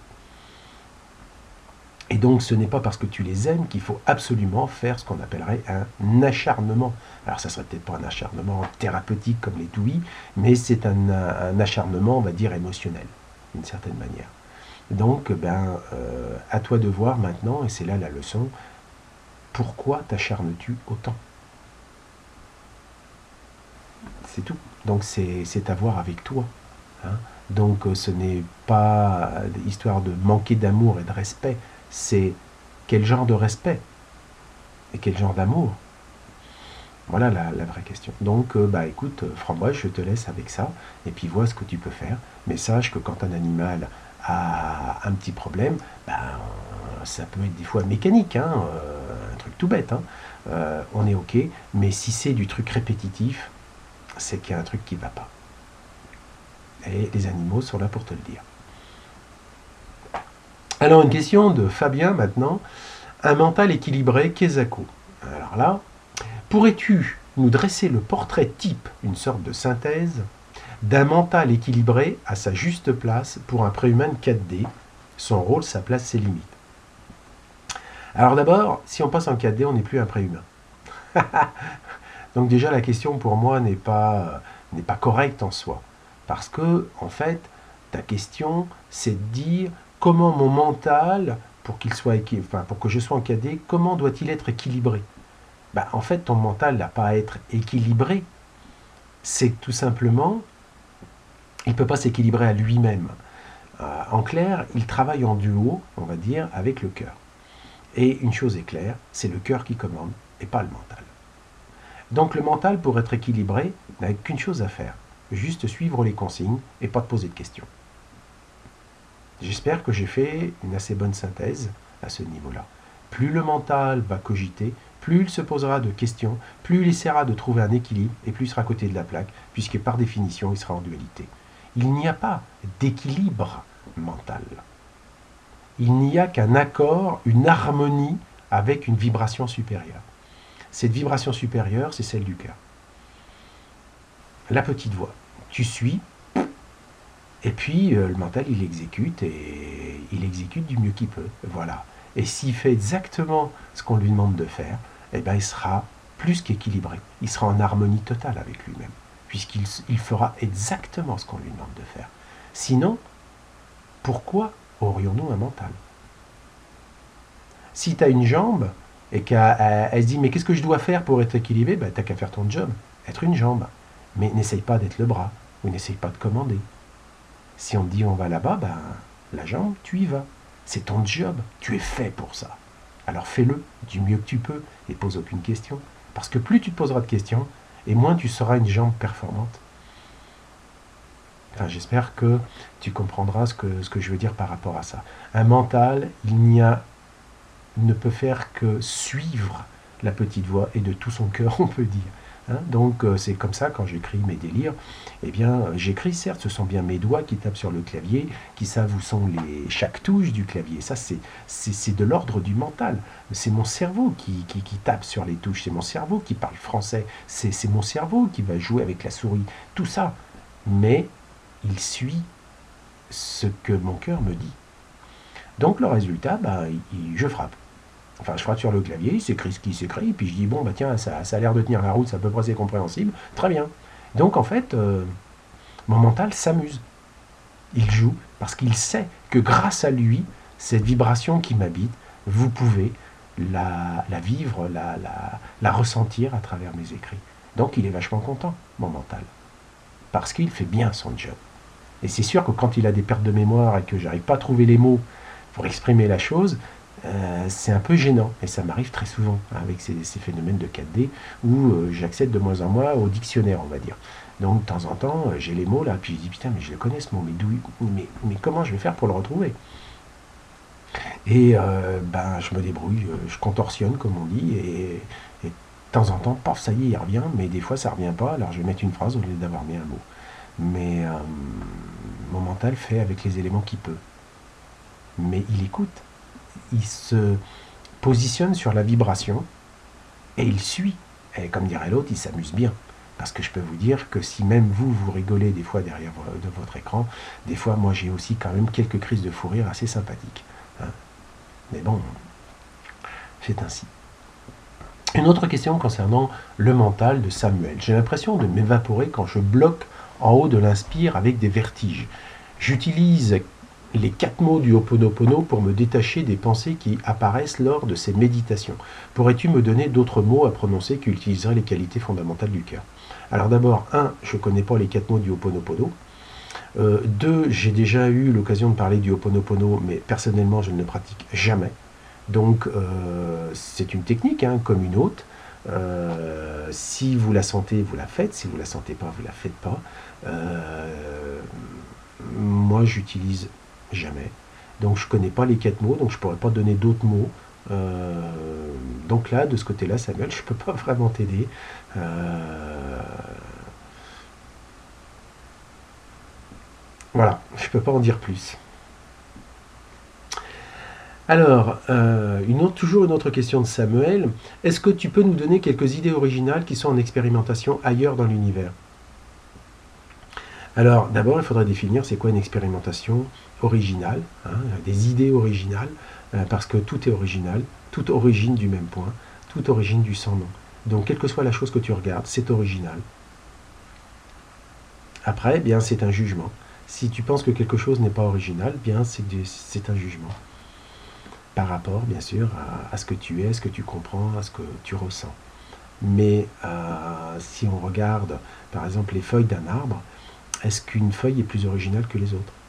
A: Et donc, ce n'est pas parce que tu les aimes qu'il faut absolument faire ce qu'on appellerait un acharnement. Alors, ça serait peut-être pas un acharnement thérapeutique comme les touilles, mais c'est un, un acharnement, on va dire, émotionnel, d'une certaine manière. Donc, ben, euh, à toi de voir maintenant, et c'est là la leçon, pourquoi t'acharnes-tu autant? C'est tout. Donc, c'est à voir avec toi. Hein. Donc, ce n'est pas histoire de manquer d'amour et de respect, c'est quel genre de respect et quel genre d'amour. Voilà la, la vraie question. Donc, euh, bah écoute, Framboise, je te laisse avec ça, et puis vois ce que tu peux faire. Mais sache que quand un animal a un petit problème, bah, ça peut être des fois mécanique, hein, euh, un truc tout bête, hein. Euh, on est ok, mais si c'est du truc répétitif, c'est qu'il y a un truc qui ne va pas. Et les animaux sont là pour te le dire. Alors, une question de Fabien maintenant. Un mental équilibré, Kezako. Alors là, pourrais-tu nous dresser le portrait type, une sorte de synthèse, d'un mental équilibré à sa juste place pour un préhumain de quatre D, son rôle, sa place, ses limites? Alors d'abord, si on passe en quatre D, on n'est plus un préhumain. Donc déjà, la question pour moi n'est pas, n'est pas correcte en soi. Parce que, en fait, ta question, c'est de dire comment mon mental, pour qu'il soit enfin, pour que je sois en quatre D, comment doit-il être équilibré? Ben, en fait, ton mental n'a pas à être équilibré. C'est tout simplement, il ne peut pas s'équilibrer à lui-même. Euh, en clair, il travaille en duo, on va dire, avec le cœur. Et une chose est claire, c'est le cœur qui commande et pas le mental. Donc le mental, pour être équilibré, n'a qu'une chose à faire, juste suivre les consignes et pas te poser de questions. J'espère que j'ai fait une assez bonne synthèse à ce niveau-là. Plus le mental va cogiter, plus il se posera de questions, plus il essaiera de trouver un équilibre et plus il sera à côté de la plaque, puisque par définition, il sera en dualité. Il n'y a pas d'équilibre mental. Il n'y a qu'un accord, une harmonie avec une vibration supérieure. Cette vibration supérieure, c'est celle du cœur. La petite voix. Tu suis, et puis euh, le mental, il exécute, et il exécute du mieux qu'il peut. Voilà. Et s'il fait exactement ce qu'on lui demande de faire, eh ben, il sera plus qu'équilibré. Il sera en harmonie totale avec lui-même, puisqu'il il fera exactement ce qu'on lui demande de faire. Sinon, pourquoi aurions-nous un mental? Si tu as une jambe et qu'elle se dit « mais qu'est-ce que je dois faire pour être équilibré ?» Ben, tu n'as qu'à faire ton job, être une jambe. Mais n'essaye pas d'être le bras, ou n'essaye pas de commander. Si on te dit « on va là-bas », ben, la jambe, tu y vas. C'est ton job, tu es fait pour ça. Alors fais-le du mieux que tu peux et pose aucune question. Parce que plus tu te poseras de questions, et moins tu seras une jambe performante. Enfin, j'espère que tu comprendras ce que, ce que je veux dire par rapport à ça. Un mental, il n'y a, il ne peut faire que suivre la petite voix et de tout son cœur, on peut dire. Hein, donc euh, c'est comme ça quand j'écris mes délires, eh bien euh, j'écris, certes, ce sont bien mes doigts qui tapent sur le clavier, qui savent où sont les, chaque touche du clavier. Ça c'est de l'ordre du mental. C'est mon cerveau qui, qui, qui tape sur les touches, c'est mon cerveau qui parle français, c'est mon cerveau qui va jouer avec la souris, tout ça. Mais il suit ce que mon cœur me dit. Donc le résultat, bah, il, je frappe. Enfin, je frappe sur le clavier, il s'écrit ce qui s'écrit, puis je dis, bon, bah tiens, ça, ça a l'air de tenir la route, c'est à peu près c'est compréhensible, très bien. Donc en fait, euh, mon mental s'amuse. Il joue, parce qu'il sait que grâce à lui, cette vibration qui m'habite, vous pouvez la, la vivre, la, la, la ressentir à travers mes écrits. Donc il est vachement content, mon mental, parce qu'il fait bien son job. Et c'est sûr que quand il a des pertes de mémoire et que j'arrive pas à trouver les mots pour exprimer la chose, euh, c'est un peu gênant. Et ça m'arrive très souvent hein, avec ces, ces phénomènes de quatre D où euh, j'accède de moins en moins au dictionnaire, on va dire. Donc de temps en temps, euh, j'ai les mots là, puis je dis putain, mais je le connais ce mot, mais, mais, mais comment je vais faire pour le retrouver? Et euh, ben, je me débrouille, je contorsionne comme on dit, et, et de temps en temps, paf, ça y est, il revient, mais des fois ça revient pas, alors je vais mettre une phrase au lieu d'avoir mis un mot. Mais euh, mon mental fait avec les éléments qu'il peut. Mais il écoute, il se positionne sur la vibration et il suit. Et comme dirait l'autre, il s'amuse bien. Parce que je peux vous dire que si même vous, vous rigolez des fois derrière de votre écran, des fois, moi, j'ai aussi quand même quelques crises de fou rire assez sympathiques. Hein. Mais bon, c'est ainsi. Une autre question concernant le mental de Samuel. J'ai l'impression de m'évaporer quand je bloque en haut de l'inspire avec des vertiges. J'utilise les quatre mots du Ho'oponopono pour me détacher des pensées qui apparaissent lors de ces méditations. Pourrais-tu me donner d'autres mots à prononcer qui utiliseraient les qualités fondamentales du cœur? Alors d'abord, un, je ne connais pas les quatre mots du Ho'oponopono. Euh, deux, j'ai déjà eu l'occasion de parler du Ho'oponopono, mais personnellement, je ne le pratique jamais. Donc, euh, c'est une technique, hein, comme une autre. Euh, si vous la sentez, vous la faites. Si vous la sentez pas, vous la faites pas. Euh, moi, j'utilise jamais. Donc, je connais pas les quatre mots, donc je pourrais pas donner d'autres mots. Euh, donc là, de ce côté-là, Samuel, je peux pas vraiment t'aider. Euh, voilà, je peux pas en dire plus. Alors, euh, une autre, toujours une autre question de Samuel. Est-ce que tu peux nous donner quelques idées originales qui sont en expérimentation ailleurs dans l'univers? Alors, d'abord, il faudrait définir c'est quoi une expérimentation originale, hein, des idées originales, euh, parce que tout est original, toute origine du même point, toute origine du sans nom. Donc, quelle que soit la chose que tu regardes, c'est original. Après, eh bien, c'est un jugement. Si tu penses que quelque chose n'est pas original, bien, c'est un jugement. Par rapport, bien sûr, à, à ce que tu es, à ce que tu comprends, à ce que tu ressens. Mais euh, si on regarde, par exemple, les feuilles d'un arbre, est-ce qu'une feuille est plus originale que les autres?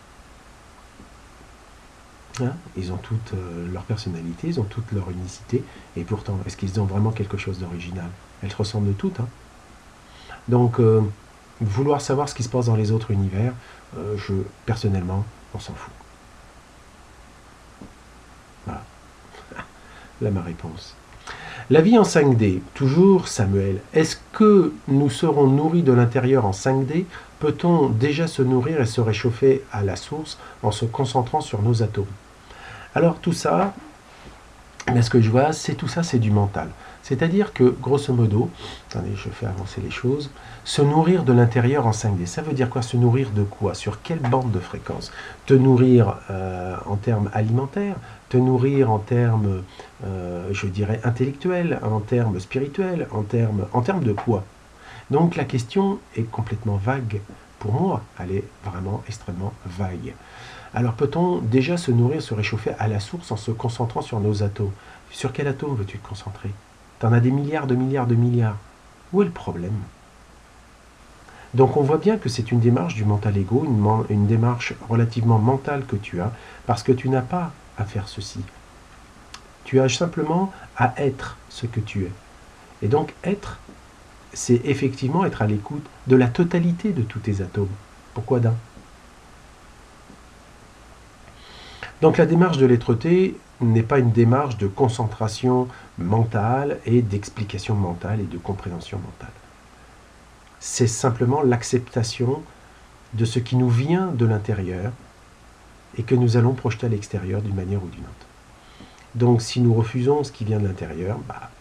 A: Hein? Ils ont toutes euh, leur personnalité, ils ont toute leur unicité, et pourtant, est-ce qu'ils ont vraiment quelque chose d'original? Elles se ressemblent toutes. Hein? Donc, euh, vouloir savoir ce qui se passe dans les autres univers, euh, je, personnellement, on s'en fout. Voilà. Là, ma réponse. La vie en cinq D, toujours Samuel. Est-ce que nous serons nourris de l'intérieur en cinq D? Peut-on déjà se nourrir et se réchauffer à la source en se concentrant sur nos atomes? Alors tout ça, mais ce que je vois, c'est tout ça, c'est du mental. C'est-à-dire que, grosso modo, attendez, je fais avancer les choses, se nourrir de l'intérieur en cinq D, ça veut dire quoi? Se nourrir de quoi? Sur quelle bande de fréquence? Te nourrir euh, en termes alimentaires, te nourrir en termes, euh, je dirais, intellectuels, en termes spirituels, en termes, en termes de quoi? Donc la question est complètement vague. Pour moi, elle est vraiment extrêmement vague. Alors peut-on déjà se nourrir, se réchauffer à la source en se concentrant sur nos atomes? Sur quel atome veux-tu te concentrer? T'en as des milliards de milliards de milliards. Où est le problème? Donc on voit bien que c'est une démarche du mental ego, une, une démarche relativement mentale que tu as, parce que tu n'as pas à faire ceci. Tu as simplement à être ce que tu es. Et donc être, c'est effectivement être à l'écoute de la totalité de tous tes atomes. Pourquoi d'un? Donc la démarche de l'être-té n'est pas une démarche de concentration mentale et d'explication mentale et de compréhension mentale. C'est simplement l'acceptation de ce qui nous vient de l'intérieur et que nous allons projeter à l'extérieur d'une manière ou d'une autre. Donc si nous refusons ce qui vient de l'intérieur, bah,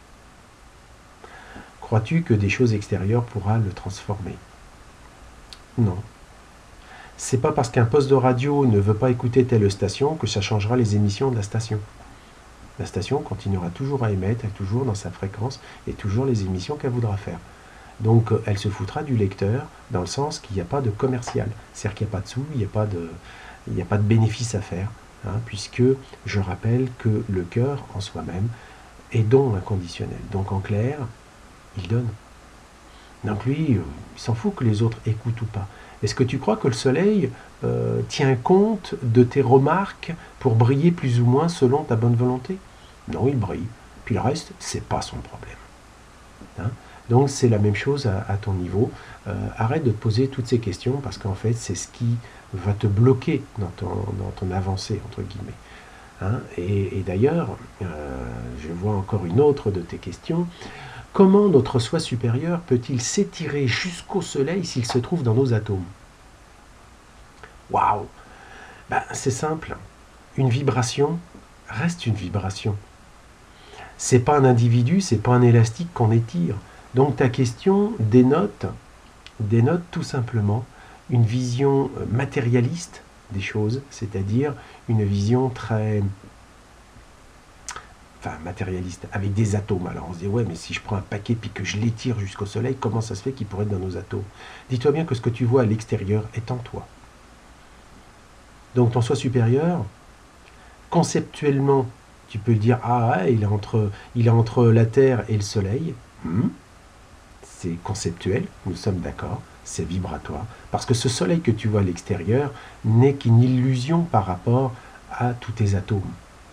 A: crois-tu que des choses extérieures pourra le transformer? Non. c'est pas parce qu'un poste de radio ne veut pas écouter telle station que ça changera les émissions de la station. La station continuera toujours à émettre, toujours dans sa fréquence, et toujours les émissions qu'elle voudra faire. Donc elle se foutra du lecteur, dans le sens qu'il n'y a pas de commercial. C'est-à-dire qu'il n'y a pas de sous, il n'y a pas de, il n'y a pas de bénéfice à faire, hein, puisque je rappelle que le cœur, en soi-même, est don inconditionnel. Donc en clair, il donne. Donc lui, il s'en fout que les autres écoutent ou pas. Est-ce que tu crois que le soleil euh, tient compte de tes remarques pour briller plus ou moins selon ta bonne volonté? Non, il brille. Puis le reste, c'est pas son problème. Hein? Donc c'est la même chose à, à ton niveau. Euh, arrête de te poser toutes ces questions parce qu'en fait, c'est ce qui va te bloquer dans ton, dans ton avancée, entre guillemets. Hein? Et, et d'ailleurs, euh, je vois encore une autre de tes questions. Comment notre soi supérieur peut-il s'étirer jusqu'au soleil s'il se trouve dans nos atomes? Waouh! Ben, c'est simple. Une vibration reste une vibration. C'est pas un individu, c'est pas un élastique qu'on étire. Donc ta question dénote, dénote tout simplement une vision matérialiste des choses, c'est-à-dire une vision très... Enfin, matérialiste, avec des atomes. Alors on se dit, ouais, mais si je prends un paquet puis que je l'étire jusqu'au soleil, comment ça se fait qu'il pourrait être dans nos atomes? Dis-toi bien que ce que tu vois à l'extérieur est en toi. Donc ton soi supérieur, conceptuellement, tu peux dire, ah, il est entre, il est entre la Terre et le soleil. Hmm. C'est conceptuel, nous sommes d'accord, c'est vibratoire. Parce que ce soleil que tu vois à l'extérieur n'est qu'une illusion par rapport à tous tes atomes.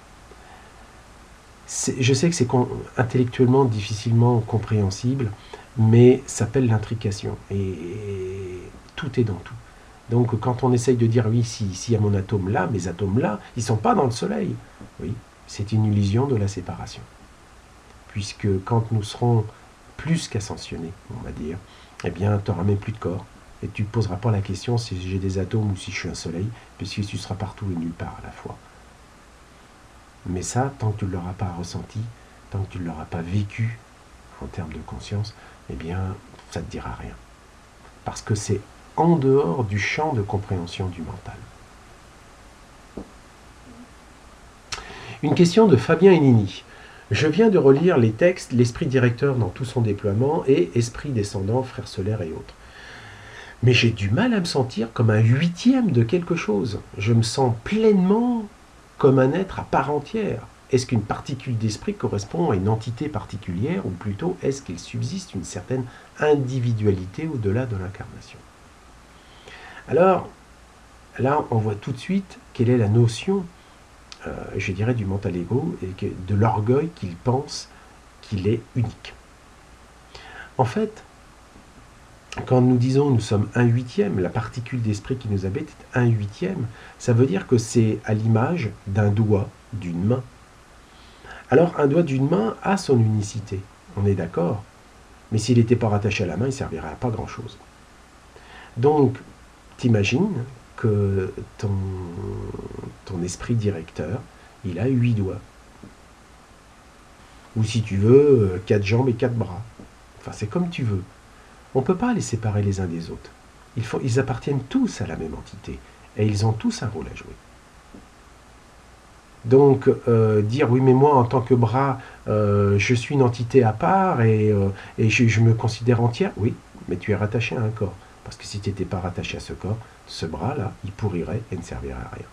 A: Je sais que c'est intellectuellement difficilement compréhensible, mais ça s'appelle l'intrication. Et, et tout est dans tout. Donc quand on essaye de dire, oui, si, si y a mon atome là, mes atomes là, ils ne sont pas dans le soleil. Oui, c'est une illusion de la séparation. Puisque quand nous serons plus qu'ascensionnés, on va dire, eh bien, tu n'auras même plus de corps. Et tu ne te poseras pas la question si j'ai des atomes ou si je suis un soleil, puisque tu seras partout et nulle part à la fois. Mais ça, tant que tu ne l'auras pas ressenti, tant que tu ne l'auras pas vécu en termes de conscience, eh bien, ça ne te dira rien. Parce que c'est en dehors du champ de compréhension du mental. Une question de Fabien Enini. Je viens de relire les textes L'Esprit Directeur dans tout son déploiement et Esprit Descendant, Frère Solaire et autres. Mais j'ai du mal à me sentir comme un huitième de quelque chose. Je me sens pleinement comme un être à part entière. Est-ce qu'une particule d'esprit correspond à une entité particulière ou plutôt est-ce qu'il subsiste une certaine individualité au-delà de l'incarnation? Alors, là, on voit tout de suite quelle est la notion, euh, je dirais, du mental ego et que, de l'orgueil qu'il pense qu'il est unique. En fait, quand nous disons nous sommes un huitième, la particule d'esprit qui nous habite est un huitième, ça veut dire que c'est à l'image d'un doigt, d'une main. Alors un doigt d'une main a son unicité, on est d'accord, mais s'il n'était pas rattaché à la main, il ne servirait à pas grand-chose. Donc, t'imagines que ton, ton esprit directeur, il a huit doigts. Ou si tu veux, quatre jambes et quatre bras. Enfin, c'est comme tu veux. On ne peut pas les séparer les uns des autres. Ils, faut, ils appartiennent tous à la même entité. Et ils ont tous un rôle à jouer. Donc, euh, dire, oui, mais moi, en tant que bras, euh, je suis une entité à part et, euh, et je, je me considère entière. Oui, mais tu es rattaché à un corps. Parce que si tu n'étais pas rattaché à ce corps, ce bras-là, il pourrirait et ne servirait à rien.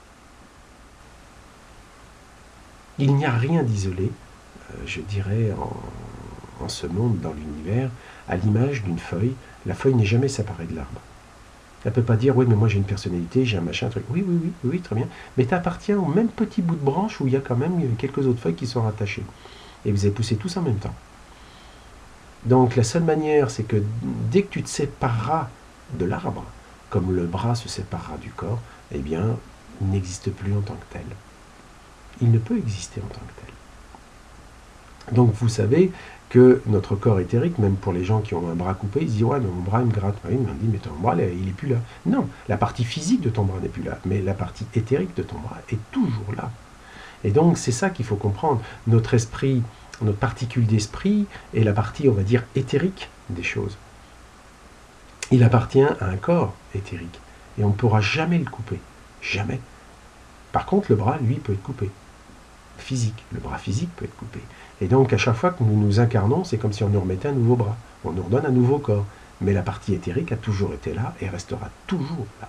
A: Il n'y a rien d'isolé, euh, je dirais, en, en ce monde, dans l'univers, à l'image d'une feuille. La feuille n'est jamais séparée de l'arbre. Elle ne peut pas dire, oui, mais moi j'ai une personnalité, j'ai un machin, un truc. Oui, oui, oui, oui, très bien. Mais tu appartiens au même petit bout de branche où il y a quand même quelques autres feuilles qui sont rattachées. Et vous avez poussé tous en même temps. Donc la seule manière, c'est que dès que tu te sépareras de l'arbre, comme le bras se séparera du corps, eh bien, il n'existe plus en tant que tel. Il ne peut exister en tant que tel. Donc vous savez que notre corps éthérique, même pour les gens qui ont un bras coupé, ils disent « Ouais, mais mon bras, il me gratte. » Oui, mais on dit « Mais ton bras, il n'est plus là. » Non, la partie physique de ton bras n'est plus là, mais la partie éthérique de ton bras est toujours là. Et donc, c'est ça qu'il faut comprendre. Notre esprit, notre particule d'esprit est la partie, on va dire, éthérique des choses. Il appartient à un corps éthérique. Et on ne pourra jamais le couper. Jamais. Par contre, le bras, lui, peut être coupé. Physique. Le bras physique peut être coupé. Et donc, à chaque fois que nous nous incarnons, c'est comme si on nous remettait un nouveau bras. On nous redonne un nouveau corps. Mais la partie éthérique a toujours été là et restera toujours là.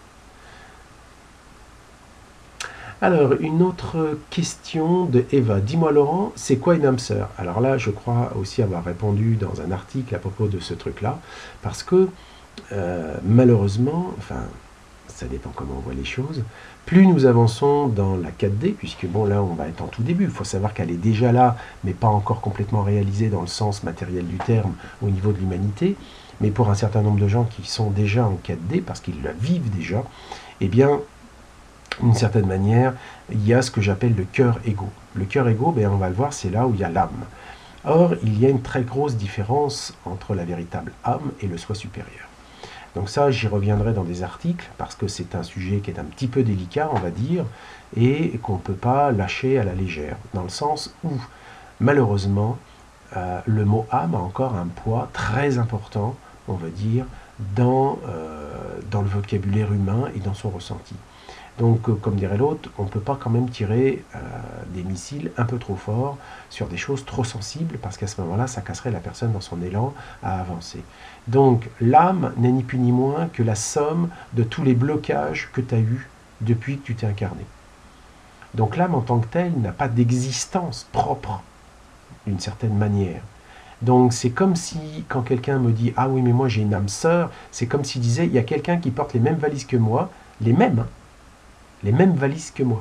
A: Alors, une autre question de Eva. Dis-moi Laurent, c'est quoi une âme sœur? Alors là, je crois aussi avoir répondu dans un article à propos de ce truc-là, parce que euh, malheureusement, enfin, ça dépend comment on voit les choses, plus nous avançons dans la quatre D, puisque bon là on va être en tout début, il faut savoir qu'elle est déjà là, mais pas encore complètement réalisée dans le sens matériel du terme au niveau de l'humanité, mais pour un certain nombre de gens qui sont déjà en quatre D, parce qu'ils la vivent déjà, eh bien, d'une certaine manière, il y a ce que j'appelle le cœur égo. Le cœur égo, ben, on va le voir, c'est là où il y a l'âme. Or, il y a une très grosse différence entre la véritable âme et le soi supérieur. Donc ça, j'y reviendrai dans des articles, parce que c'est un sujet qui est un petit peu délicat, on va dire, et qu'on ne peut pas lâcher à la légère, dans le sens où, malheureusement, euh, le mot âme a encore un poids très important, on va dire, dans, euh, dans le vocabulaire humain et dans son ressenti. Donc, euh, comme dirait l'autre, on ne peut pas quand même tirer euh, des missiles un peu trop forts sur des choses trop sensibles, parce qu'à ce moment-là, ça casserait la personne dans son élan à avancer. Donc, l'âme n'est ni plus ni moins que la somme de tous les blocages que tu as eus depuis que tu t'es incarné. Donc, l'âme en tant que telle n'a pas d'existence propre, d'une certaine manière. Donc, c'est comme si, quand quelqu'un me dit « Ah oui, mais moi j'ai une âme sœur », c'est comme s'il disait « Il y a quelqu'un qui porte les mêmes valises que moi, les mêmes, hein, les mêmes valises que moi. »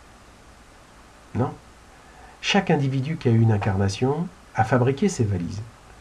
A: Non. Chaque individu qui a eu une incarnation a fabriqué ses valises.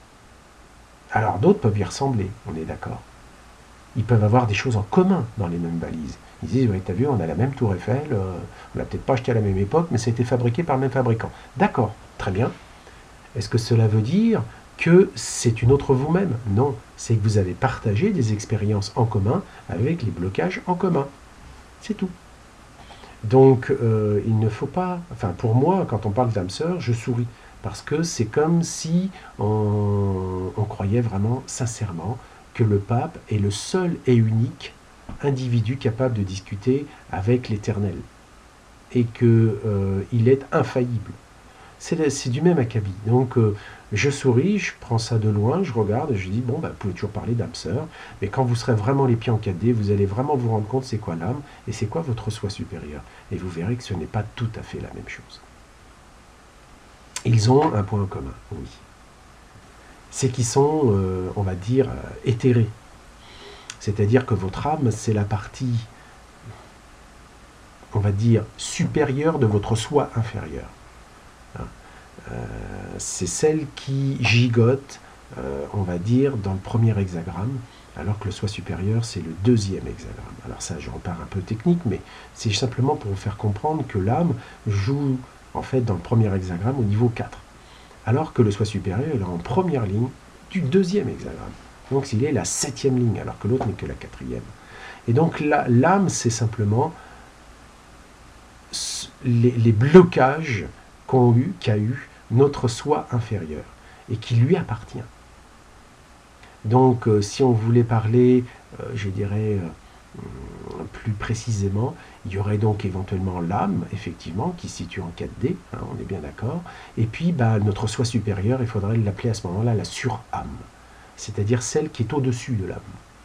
A: Alors d'autres peuvent y ressembler, on est d'accord. Ils peuvent avoir des choses en commun dans les mêmes valises. Ils disent, oui, t'as vu, on a la même tour Eiffel, euh, on l'a peut-être pas acheté à la même époque, mais ça a été fabriqué par le même fabricant. D'accord, très bien. Est-ce que cela veut dire que c'est une autre vous-même? Non, c'est que vous avez partagé des expériences en commun avec les blocages en commun. C'est tout. Donc, euh, il ne faut pas... Enfin, pour moi, quand on parle d'âme sœur, je souris. Parce que c'est comme si on, on croyait vraiment, sincèrement, que le pape est le seul et unique individu capable de discuter avec l'Éternel. Et qu'il euh, est infaillible. C'est du même acabit. Donc, euh, je souris, je prends ça de loin, je regarde, et je dis, bon, bah, vous pouvez toujours parler d'âme sœur, mais quand vous serez vraiment les pieds en quatre D, vous allez vraiment vous rendre compte c'est quoi l'âme, et c'est quoi votre soi supérieur. Et vous verrez que ce n'est pas tout à fait la même chose. Ils ont un point commun, oui. C'est qu'ils sont, euh, on va dire, euh, éthérés. C'est-à-dire que votre âme, c'est la partie, on va dire, supérieure de votre soi inférieur. Euh, c'est celle qui gigote, euh, on va dire, dans le premier hexagramme, alors que le soi supérieur, c'est le deuxième hexagramme. Alors ça, j'en parle un peu technique, mais c'est simplement pour vous faire comprendre que l'âme joue, en fait, dans le premier hexagramme au niveau quatre, alors que le soi supérieur est en première ligne du deuxième hexagramme. Donc il est la septième ligne, alors que l'autre n'est que la quatrième. Et donc l'âme, c'est simplement les, les blocages qu'ont eu, qu'a eu notre soi inférieur, et qui lui appartient. Donc, euh, si on voulait parler, euh, je dirais, euh, plus précisément, il y aurait donc éventuellement l'âme, effectivement, qui se situe en quatre D, hein, on est bien d'accord, et puis bah, notre soi supérieur, il faudrait l'appeler à ce moment-là la surâme, c'est-à-dire celle qui est au-dessus de l'âme.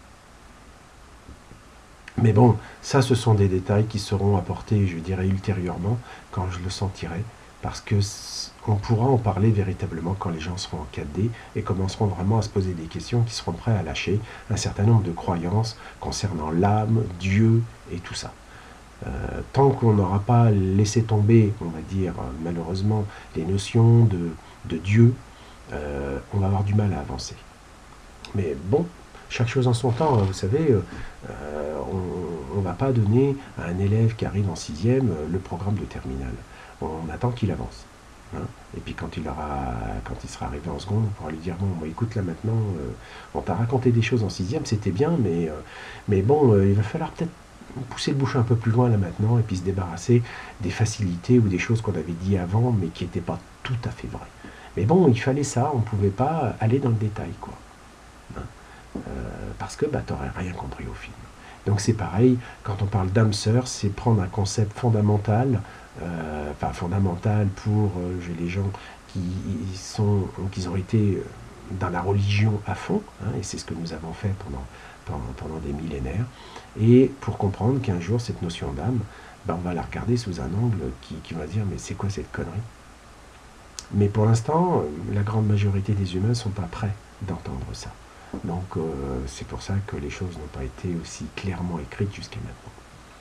A: Mais bon, ça, ce sont des détails qui seront apportés, je dirais, ultérieurement, quand je le sentirai, parce que on pourra en parler véritablement quand les gens seront en quatre D et commenceront vraiment à se poser des questions, qui seront prêts à lâcher un certain nombre de croyances concernant l'âme, Dieu et tout ça. Euh, tant qu'on n'aura pas laissé tomber, on va dire, malheureusement, les notions de, de Dieu, euh, on va avoir du mal à avancer. Mais bon, chaque chose en son temps, hein, vous savez, euh, on ne va pas donner à un élève qui arrive en sixième euh, le programme de terminale. On attend qu'il avance. Hein. Et puis quand il, aura, quand il sera arrivé en seconde, on pourra lui dire, bon, bon écoute, là maintenant, euh, on t'a raconté des choses en sixième, c'était bien, mais, euh, mais bon, euh, il va falloir peut-être pousser le bouchon un peu plus loin là maintenant, et puis se débarrasser des facilités ou des choses qu'on avait dit avant, mais qui n'étaient pas tout à fait vraies. Mais bon, il fallait ça, on ne pouvait pas aller dans le détail, quoi. Hein. Euh, parce que bah, tu n'aurais rien compris au film. Donc c'est pareil, quand on parle d'âme sœur, c'est prendre un concept fondamental, euh, enfin fondamental pour euh, les gens qui, sont, qui ont été dans la religion à fond, hein, et c'est ce que nous avons fait pendant, pendant, pendant des millénaires, et pour comprendre qu'un jour cette notion d'âme, ben, on va la regarder sous un angle qui, qui va dire mais c'est quoi cette connerie? Mais pour l'instant, la grande majorité des humains ne sont pas prêts d'entendre ça. Donc euh, c'est pour ça que les choses n'ont pas été aussi clairement écrites jusqu'à maintenant.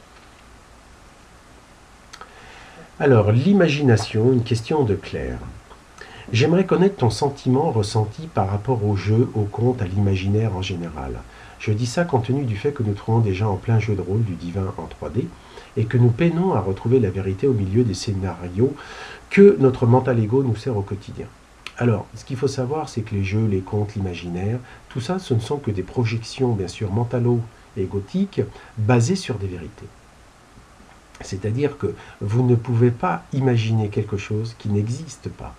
A: Alors, l'imagination, une question de Claire. J'aimerais connaître ton sentiment ressenti par rapport au jeu, au conte, à l'imaginaire en général. Je dis ça compte tenu du fait que nous trouvons déjà en plein jeu de rôle du divin en trois D et que nous peinons à retrouver la vérité au milieu des scénarios que notre mental ego nous sert au quotidien. Alors, ce qu'il faut savoir, c'est que les jeux, les contes, l'imaginaire, tout ça, ce ne sont que des projections, bien sûr, mentalo-égotiques, basées sur des vérités. C'est-à-dire que vous ne pouvez pas imaginer quelque chose qui n'existe pas.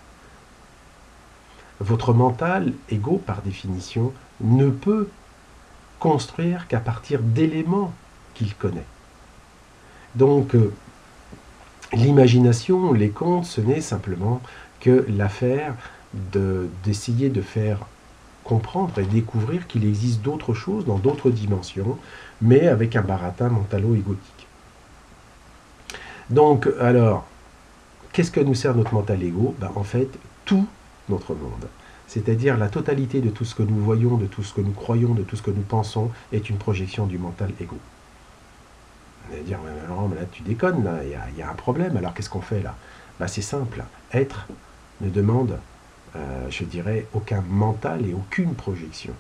A: Votre mental, égo, par définition, ne peut construire qu'à partir d'éléments qu'il connaît. Donc, euh, l'imagination, les contes, ce n'est simplement que l'affaire de, d'essayer de faire comprendre et découvrir qu'il existe d'autres choses dans d'autres dimensions, mais avec un baratin mentalo-égotique. Donc, alors, qu'est-ce que nous sert notre mental ego? Ben, en fait, tout notre monde. C'est-à-dire la totalité de tout ce que nous voyons, de tout ce que nous croyons, de tout ce que nous pensons, est une projection du mental ego. On va dire, non, mais là tu déconnes, là, il y a, y a un problème, alors qu'est-ce qu'on fait là? Ben, c'est simple, être ne demande, euh, je dirais, aucun mental et aucune projection.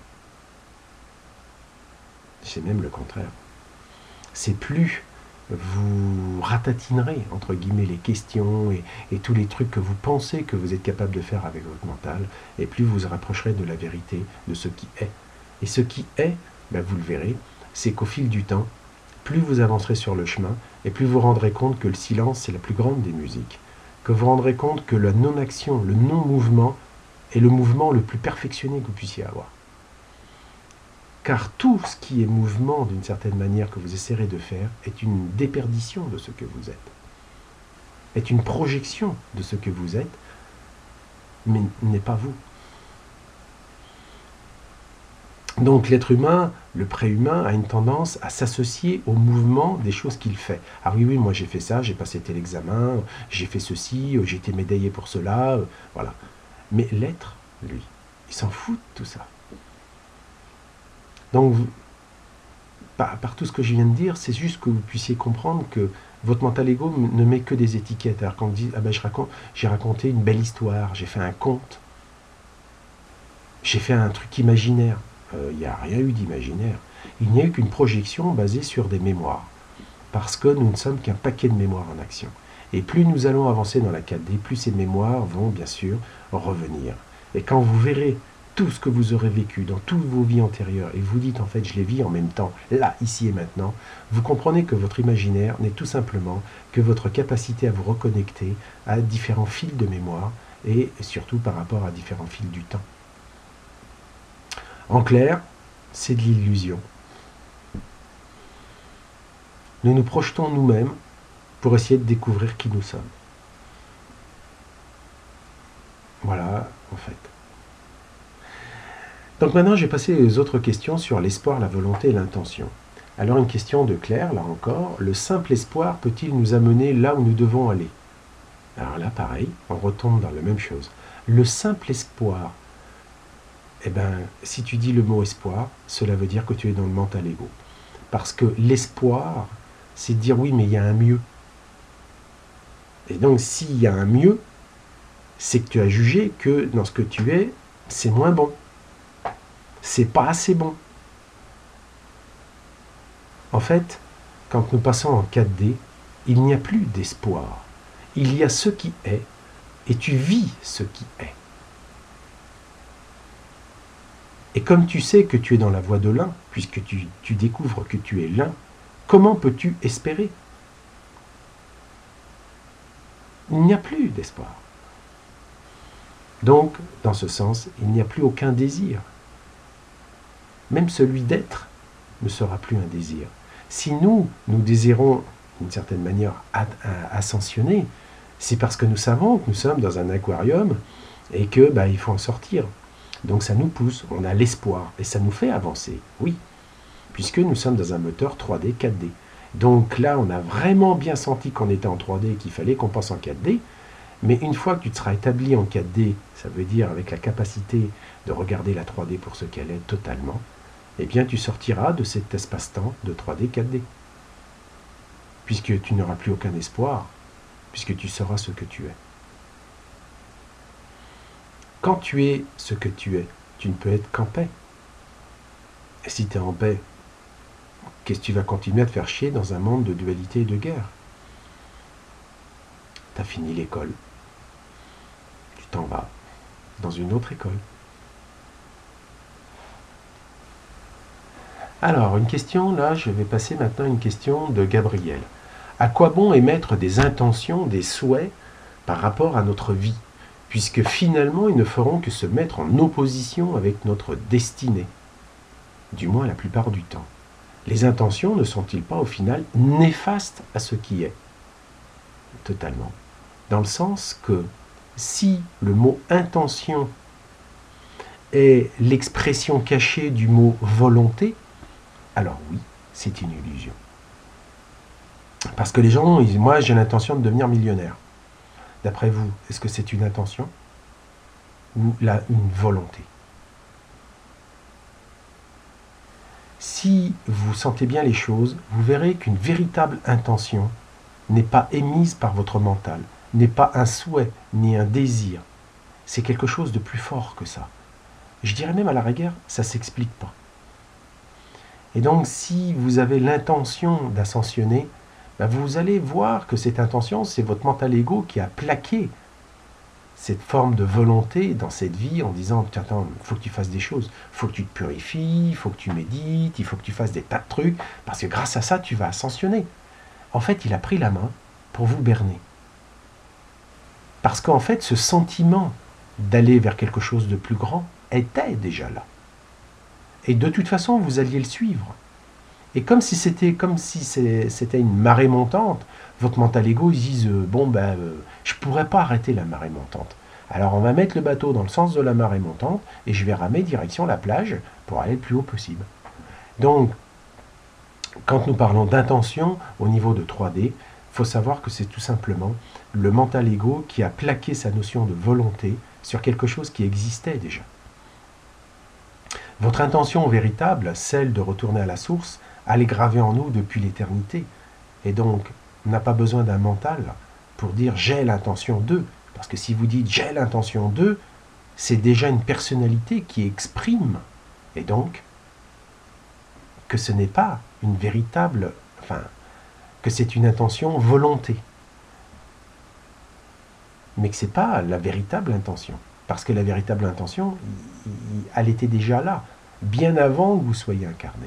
A: C'est même le contraire. C'est plus vous ratatinerez, entre guillemets, les questions et, et tous les trucs que vous pensez que vous êtes capable de faire avec votre mental, et plus vous vous rapprocherez de la vérité, de ce qui est. Et ce qui est, ben vous le verrez, c'est qu'au fil du temps, plus vous avancerez sur le chemin, et plus vous vous rendrez compte que le silence, c'est la plus grande des musiques, que vous vous rendrez compte que la non-action, le non-mouvement, est le mouvement le plus perfectionné que vous puissiez avoir. Car tout ce qui est mouvement, d'une certaine manière, que vous essaierez de faire, est une déperdition de ce que vous êtes. Est une projection de ce que vous êtes, mais n'est pas vous. Donc l'être humain, le préhumain, a une tendance à s'associer au mouvement des choses qu'il fait. Ah oui, oui, moi j'ai fait ça, j'ai passé tel examen, j'ai fait ceci, j'ai été médaillé pour cela, voilà. Mais l'être, lui, il s'en fout de tout ça. Donc, par, par tout ce que je viens de dire, c'est juste que vous puissiez comprendre que votre mental ego ne met que des étiquettes. Alors quand on dit, ah ben je raconte, j'ai raconté une belle histoire, j'ai fait un conte, j'ai fait un truc imaginaire. Il n'y a rien eu d'imaginaire. Il n'y a eu qu'une projection basée sur des mémoires. Parce que nous ne sommes qu'un paquet de mémoires en action. Et plus nous allons avancer dans la quatre D, plus ces mémoires vont bien sûr revenir. Et quand vous verrez tout ce que vous aurez vécu dans toutes vos vies antérieures, et vous dites en fait je les vis en même temps, là, ici et maintenant, vous comprenez que votre imaginaire n'est tout simplement que votre capacité à vous reconnecter à différents fils de mémoire, et surtout par rapport à différents fils du temps. En clair, c'est de l'illusion. Nous nous projetons nous-mêmes pour essayer de découvrir qui nous sommes. Voilà, en fait. Donc maintenant, je vais passer aux autres questions sur l'espoir, la volonté et l'intention. Alors une question de Claire, là encore. Le simple espoir peut-il nous amener là où nous devons aller? Alors là, pareil, on retombe dans la même chose. Le simple espoir, eh bien, si tu dis le mot espoir, cela veut dire que tu es dans le mental ego. Parce que l'espoir, c'est de dire oui, mais il y a un mieux. Et donc, s'il y a un mieux, c'est que tu as jugé que dans ce que tu es, c'est moins bon. C'est pas assez bon. En fait, quand nous passons en quatre D, il n'y a plus d'espoir. Il y a ce qui est, et tu vis ce qui est. Et comme tu sais que tu es dans la voie de l'un, puisque tu, tu découvres que tu es l'un, comment peux-tu espérer? Il n'y a plus d'espoir. Donc, dans ce sens, il n'y a plus aucun désir. Même celui d'être ne sera plus un désir. Si nous, nous désirons, d'une certaine manière, ascensionner, c'est parce que nous savons que nous sommes dans un aquarium et que bah, il faut en sortir. Donc ça nous pousse, on a l'espoir et ça nous fait avancer, oui, puisque nous sommes dans un moteur trois D, quatre D. Donc là, on a vraiment bien senti qu'on était en trois D et qu'il fallait qu'on passe en quatre D. Mais une fois que tu te seras établi en quatre D, ça veut dire avec la capacité de regarder la trois D pour ce qu'elle est totalement, eh bien tu sortiras de cet espace-temps de trois D, quatre D. Puisque tu n'auras plus aucun espoir, puisque tu sauras ce que tu es. Quand tu es ce que tu es, tu ne peux être qu'en paix. Et si tu es en paix, qu'est-ce que tu vas continuer à te faire chier dans un monde de dualité et de guerre? Tu as fini l'école. Tu t'en vas dans une autre école. Alors, une question, là, je vais passer maintenant à une question de Gabriel. À quoi bon émettre des intentions, des souhaits par rapport à notre vie, puisque finalement, ils ne feront que se mettre en opposition avec notre destinée, du moins la plupart du temps. Les intentions ne sont-ils pas au final néfastes à ce qui est? Totalement. Dans le sens que si le mot intention est l'expression cachée du mot volonté, alors oui, c'est une illusion. Parce que les gens disent, moi j'ai l'intention de devenir millionnaire. D'après vous, est-ce que c'est une intention ou là, une volonté? Si vous sentez bien les choses, vous verrez qu'une véritable intention n'est pas émise par votre mental, n'est pas un souhait ni un désir. C'est quelque chose de plus fort que ça. Je dirais même à la rigueur, ça ne s'explique pas. Et donc si vous avez l'intention d'ascensionner, ben vous allez voir que cette intention, c'est votre mental ego qui a plaqué cette forme de volonté dans cette vie en disant « Attends, il faut que tu fasses des choses, il faut que tu te purifies, il faut que tu médites, il faut que tu fasses des tas de trucs, parce que grâce à ça, tu vas ascensionner. » En fait, il a pris la main pour vous berner. Parce qu'en fait, ce sentiment d'aller vers quelque chose de plus grand était déjà là. Et de toute façon, vous alliez le suivre. Et comme si c'était comme si c'était une marée montante, votre mental ego, ils disent euh, bon ben euh, je pourrais pas arrêter la marée montante. Alors on va mettre le bateau dans le sens de la marée montante et je vais ramer direction la plage pour aller le plus haut possible. Donc quand nous parlons d'intention au niveau de trois D, il faut savoir que c'est tout simplement le mental ego qui a plaqué sa notion de volonté sur quelque chose qui existait déjà. Votre intention véritable, celle de retourner à la source, elle est gravée en nous depuis l'éternité. Et donc, on n'a pas besoin d'un mental pour dire « j'ai l'intention de ». Parce que si vous dites « j'ai l'intention de », c'est déjà une personnalité qui exprime. Et donc, que ce n'est pas une véritable... Enfin, que c'est une intention volonté. Mais que ce n'est pas la véritable intention. Parce que la véritable intention, elle était déjà là, bien avant que vous soyez incarné.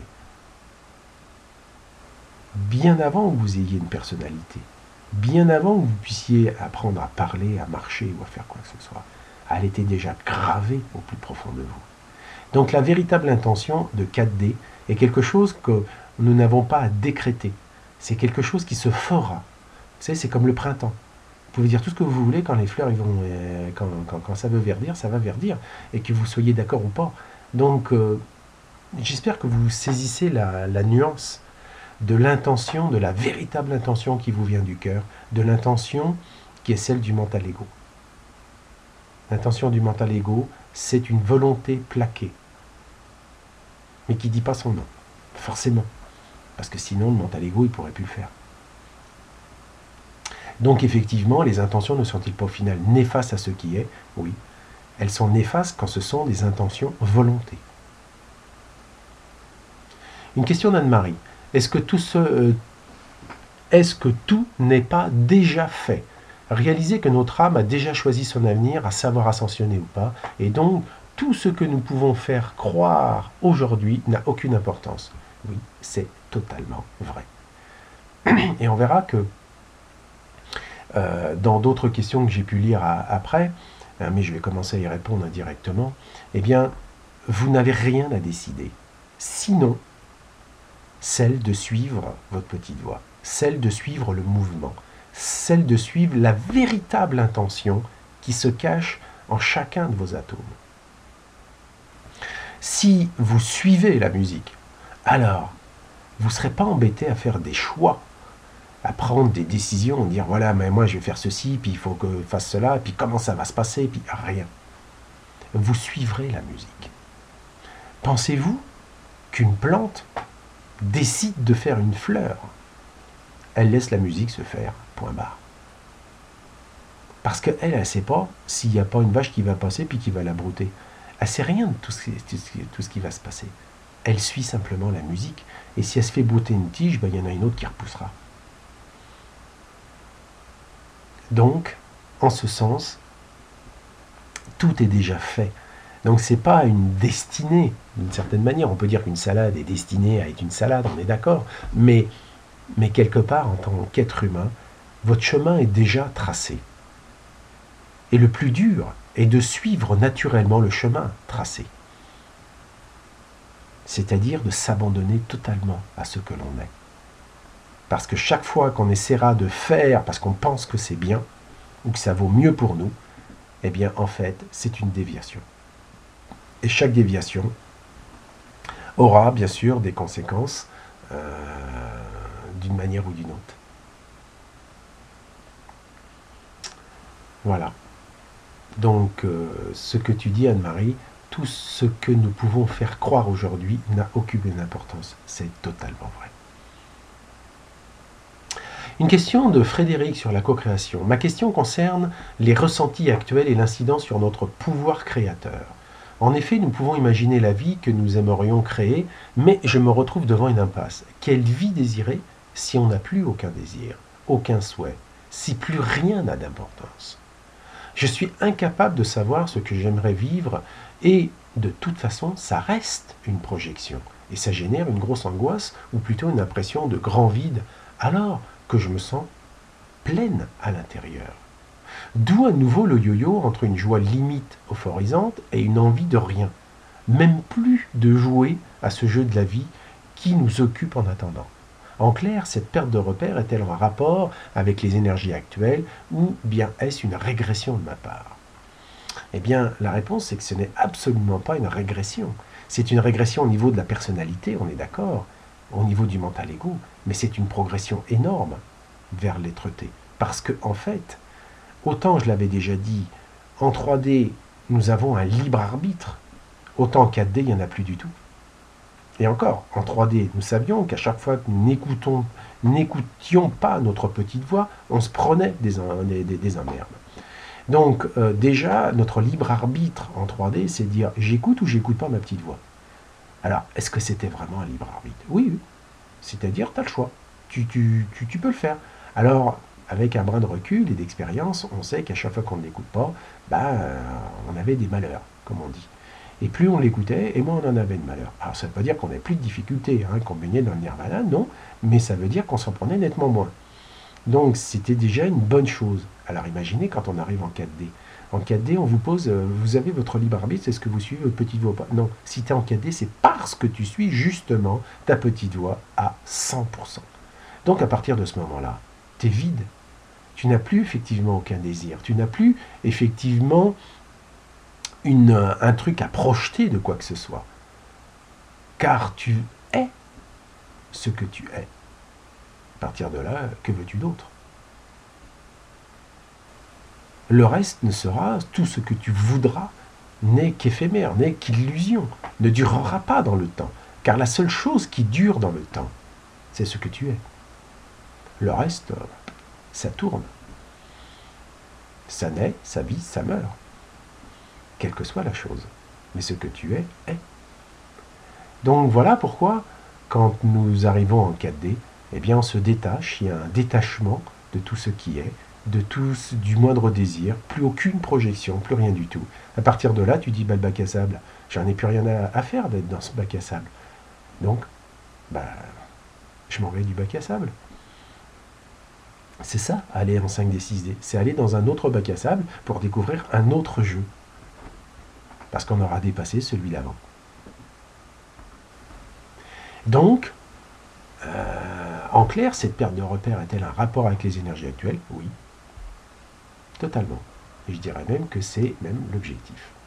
A: Bien avant que vous ayez une personnalité. Bien avant que vous puissiez apprendre à parler, à marcher ou à faire quoi que ce soit. Elle était déjà gravée au plus profond de vous. Donc la véritable intention de quatre D est quelque chose que nous n'avons pas à décréter. C'est quelque chose qui se fera. Vous savez, c'est comme le printemps. Vous pouvez dire tout ce que vous voulez, quand les fleurs, ils vont, euh, quand, quand, quand ça veut verdir, ça va verdir, et que vous soyez d'accord ou pas. Donc, euh, j'espère que vous saisissez la, la nuance de l'intention, de la véritable intention qui vous vient du cœur, de l'intention qui est celle du mental ego. L'intention du mental ego, c'est une volonté plaquée, mais qui ne dit pas son nom, forcément, parce que sinon le mental ego, il ne pourrait plus le faire. Donc effectivement, les intentions ne sont-ils pas au final néfastes à ce qui est? Oui, elles sont néfastes quand ce sont des intentions volontés. Une question d'Anne-Marie. Est-ce que tout ce, euh, est-ce que tout n'est pas déjà fait? Réaliser que notre âme a déjà choisi son avenir, à savoir ascensionner ou pas, et donc tout ce que nous pouvons faire croire aujourd'hui n'a aucune importance. Oui, c'est totalement vrai. Et on verra que Euh, dans d'autres questions que j'ai pu lire à, après, hein, mais je vais commencer à y répondre indirectement, eh bien, vous n'avez rien à décider. Sinon, celle de suivre votre petite voix, celle de suivre le mouvement, celle de suivre la véritable intention qui se cache en chacun de vos atomes. Si vous suivez la musique, alors vous ne serez pas embêté à faire des choix, à prendre des décisions, dire voilà, mais moi je vais faire ceci, puis il faut que je fasse cela, puis comment ça va se passer, puis rien. Vous suivrez la musique. Pensez-vous qu'une plante décide de faire une fleur? Elle laisse la musique se faire, point barre. Parce qu'elle, elle ne sait pas s'il n'y a pas une vache qui va passer puis qui va la brouter. Elle ne sait rien de tout ce, qui, tout ce qui va se passer. Elle suit simplement la musique. Et si elle se fait brouter une tige, ben, il y en a une autre qui repoussera. Donc, en ce sens, tout est déjà fait. Donc ce n'est pas une destinée, d'une certaine manière. On peut dire qu'une salade est destinée à être une salade, on est d'accord. Mais, mais quelque part, en tant qu'être humain, votre chemin est déjà tracé. Et le plus dur est de suivre naturellement le chemin tracé. C'est-à-dire de s'abandonner totalement à ce que l'on est. Parce que chaque fois qu'on essaiera de faire parce qu'on pense que c'est bien, ou que ça vaut mieux pour nous, eh bien en fait, c'est une déviation. Et chaque déviation aura bien sûr des conséquences euh, d'une manière ou d'une autre. Voilà. Donc, euh, ce que tu dis, Anne-Marie, tout ce que nous pouvons faire croire aujourd'hui n'a aucune importance. C'est totalement vrai. Une question de Frédéric sur la co-création. Ma question concerne les ressentis actuels et l'incidence sur notre pouvoir créateur. En effet, nous pouvons imaginer la vie que nous aimerions créer, mais je me retrouve devant une impasse. Quelle vie désirer si on n'a plus aucun désir, aucun souhait, si plus rien n'a d'importance? Je suis incapable de savoir ce que j'aimerais vivre et de toute façon, ça reste une projection. Et ça génère une grosse angoisse ou plutôt une impression de grand vide alors que je me sens pleine à l'intérieur. D'où à nouveau le yo-yo entre une joie limite euphorisante et une envie de rien. Même plus de jouer à ce jeu de la vie qui nous occupe en attendant. En clair, cette perte de repère est-elle en rapport avec les énergies actuelles ou bien est-ce une régression de ma part? Eh bien, la réponse c'est que ce n'est absolument pas une régression. C'est une régression au niveau de la personnalité, on est d'accord, au niveau du mental ego, mais c'est une progression énorme vers l'être-té. Parce que, en fait, autant je l'avais déjà dit, en trois D, nous avons un libre arbitre, autant en quatre D, il n'y en a plus du tout. Et encore, en trois D, nous savions qu'à chaque fois que nous n'écoutons, n'écoutions pas notre petite voix, on se prenait des, des, des, des emmerdes. Donc euh, déjà, notre libre arbitre en trois D, c'est de dire j'écoute ou j'écoute pas ma petite voix. Alors, est-ce que c'était vraiment un libre arbitre? Oui, oui. C'est-à-dire, tu as le choix. Tu, tu, tu, tu peux le faire. Alors, avec un brin de recul et d'expérience, on sait qu'à chaque fois qu'on ne l'écoute pas, bah, euh, on avait des malheurs, comme on dit. Et plus on l'écoutait, et moins on en avait de malheur. Alors ça ne veut pas dire qu'on n'avait plus de difficultés, hein, qu'on baignait dans le nirvana, non, mais ça veut dire qu'on s'en prenait nettement moins. Donc c'était déjà une bonne chose. Alors imaginez quand on arrive en quatre D. En quatre D, on vous pose, euh, vous avez votre libre arbitre, est-ce que vous suivez votre petite voix ou pas? Non, si tu es en quatre D, c'est parce que tu suis justement ta petite voix à cent pour cent. Donc à partir de ce moment-là, tu es vide. Tu n'as plus effectivement aucun désir. Tu n'as plus effectivement une, un truc à projeter de quoi que ce soit. Car tu es ce que tu es. À partir de là, que veux-tu d'autre? Le reste ne sera, tout ce que tu voudras, n'est qu'éphémère, n'est qu'illusion, ne durera pas dans le temps. Car la seule chose qui dure dans le temps, c'est ce que tu es. Le reste, ça tourne. Ça naît, ça vit, ça meurt. Quelle que soit la chose. Mais ce que tu es, est. Donc voilà pourquoi, quand nous arrivons en quatre D, eh bien on se détache, il y a un détachement de tout ce qui est, de tout, du moindre désir, plus aucune projection, plus rien du tout. À partir de là, tu dis, bah, le bac à sable, j'en ai plus rien à, à faire d'être dans ce bac à sable. Donc, bah, je m'en vais du bac à sable. C'est ça, aller en cinq D, six D. C'est aller dans un autre bac à sable pour découvrir un autre jeu. Parce qu'on aura dépassé celui d'avant. Donc, Euh, en clair, cette perte de repère a-t-elle un rapport avec les énergies actuelles? Oui, totalement. Et je dirais même que c'est même l'objectif.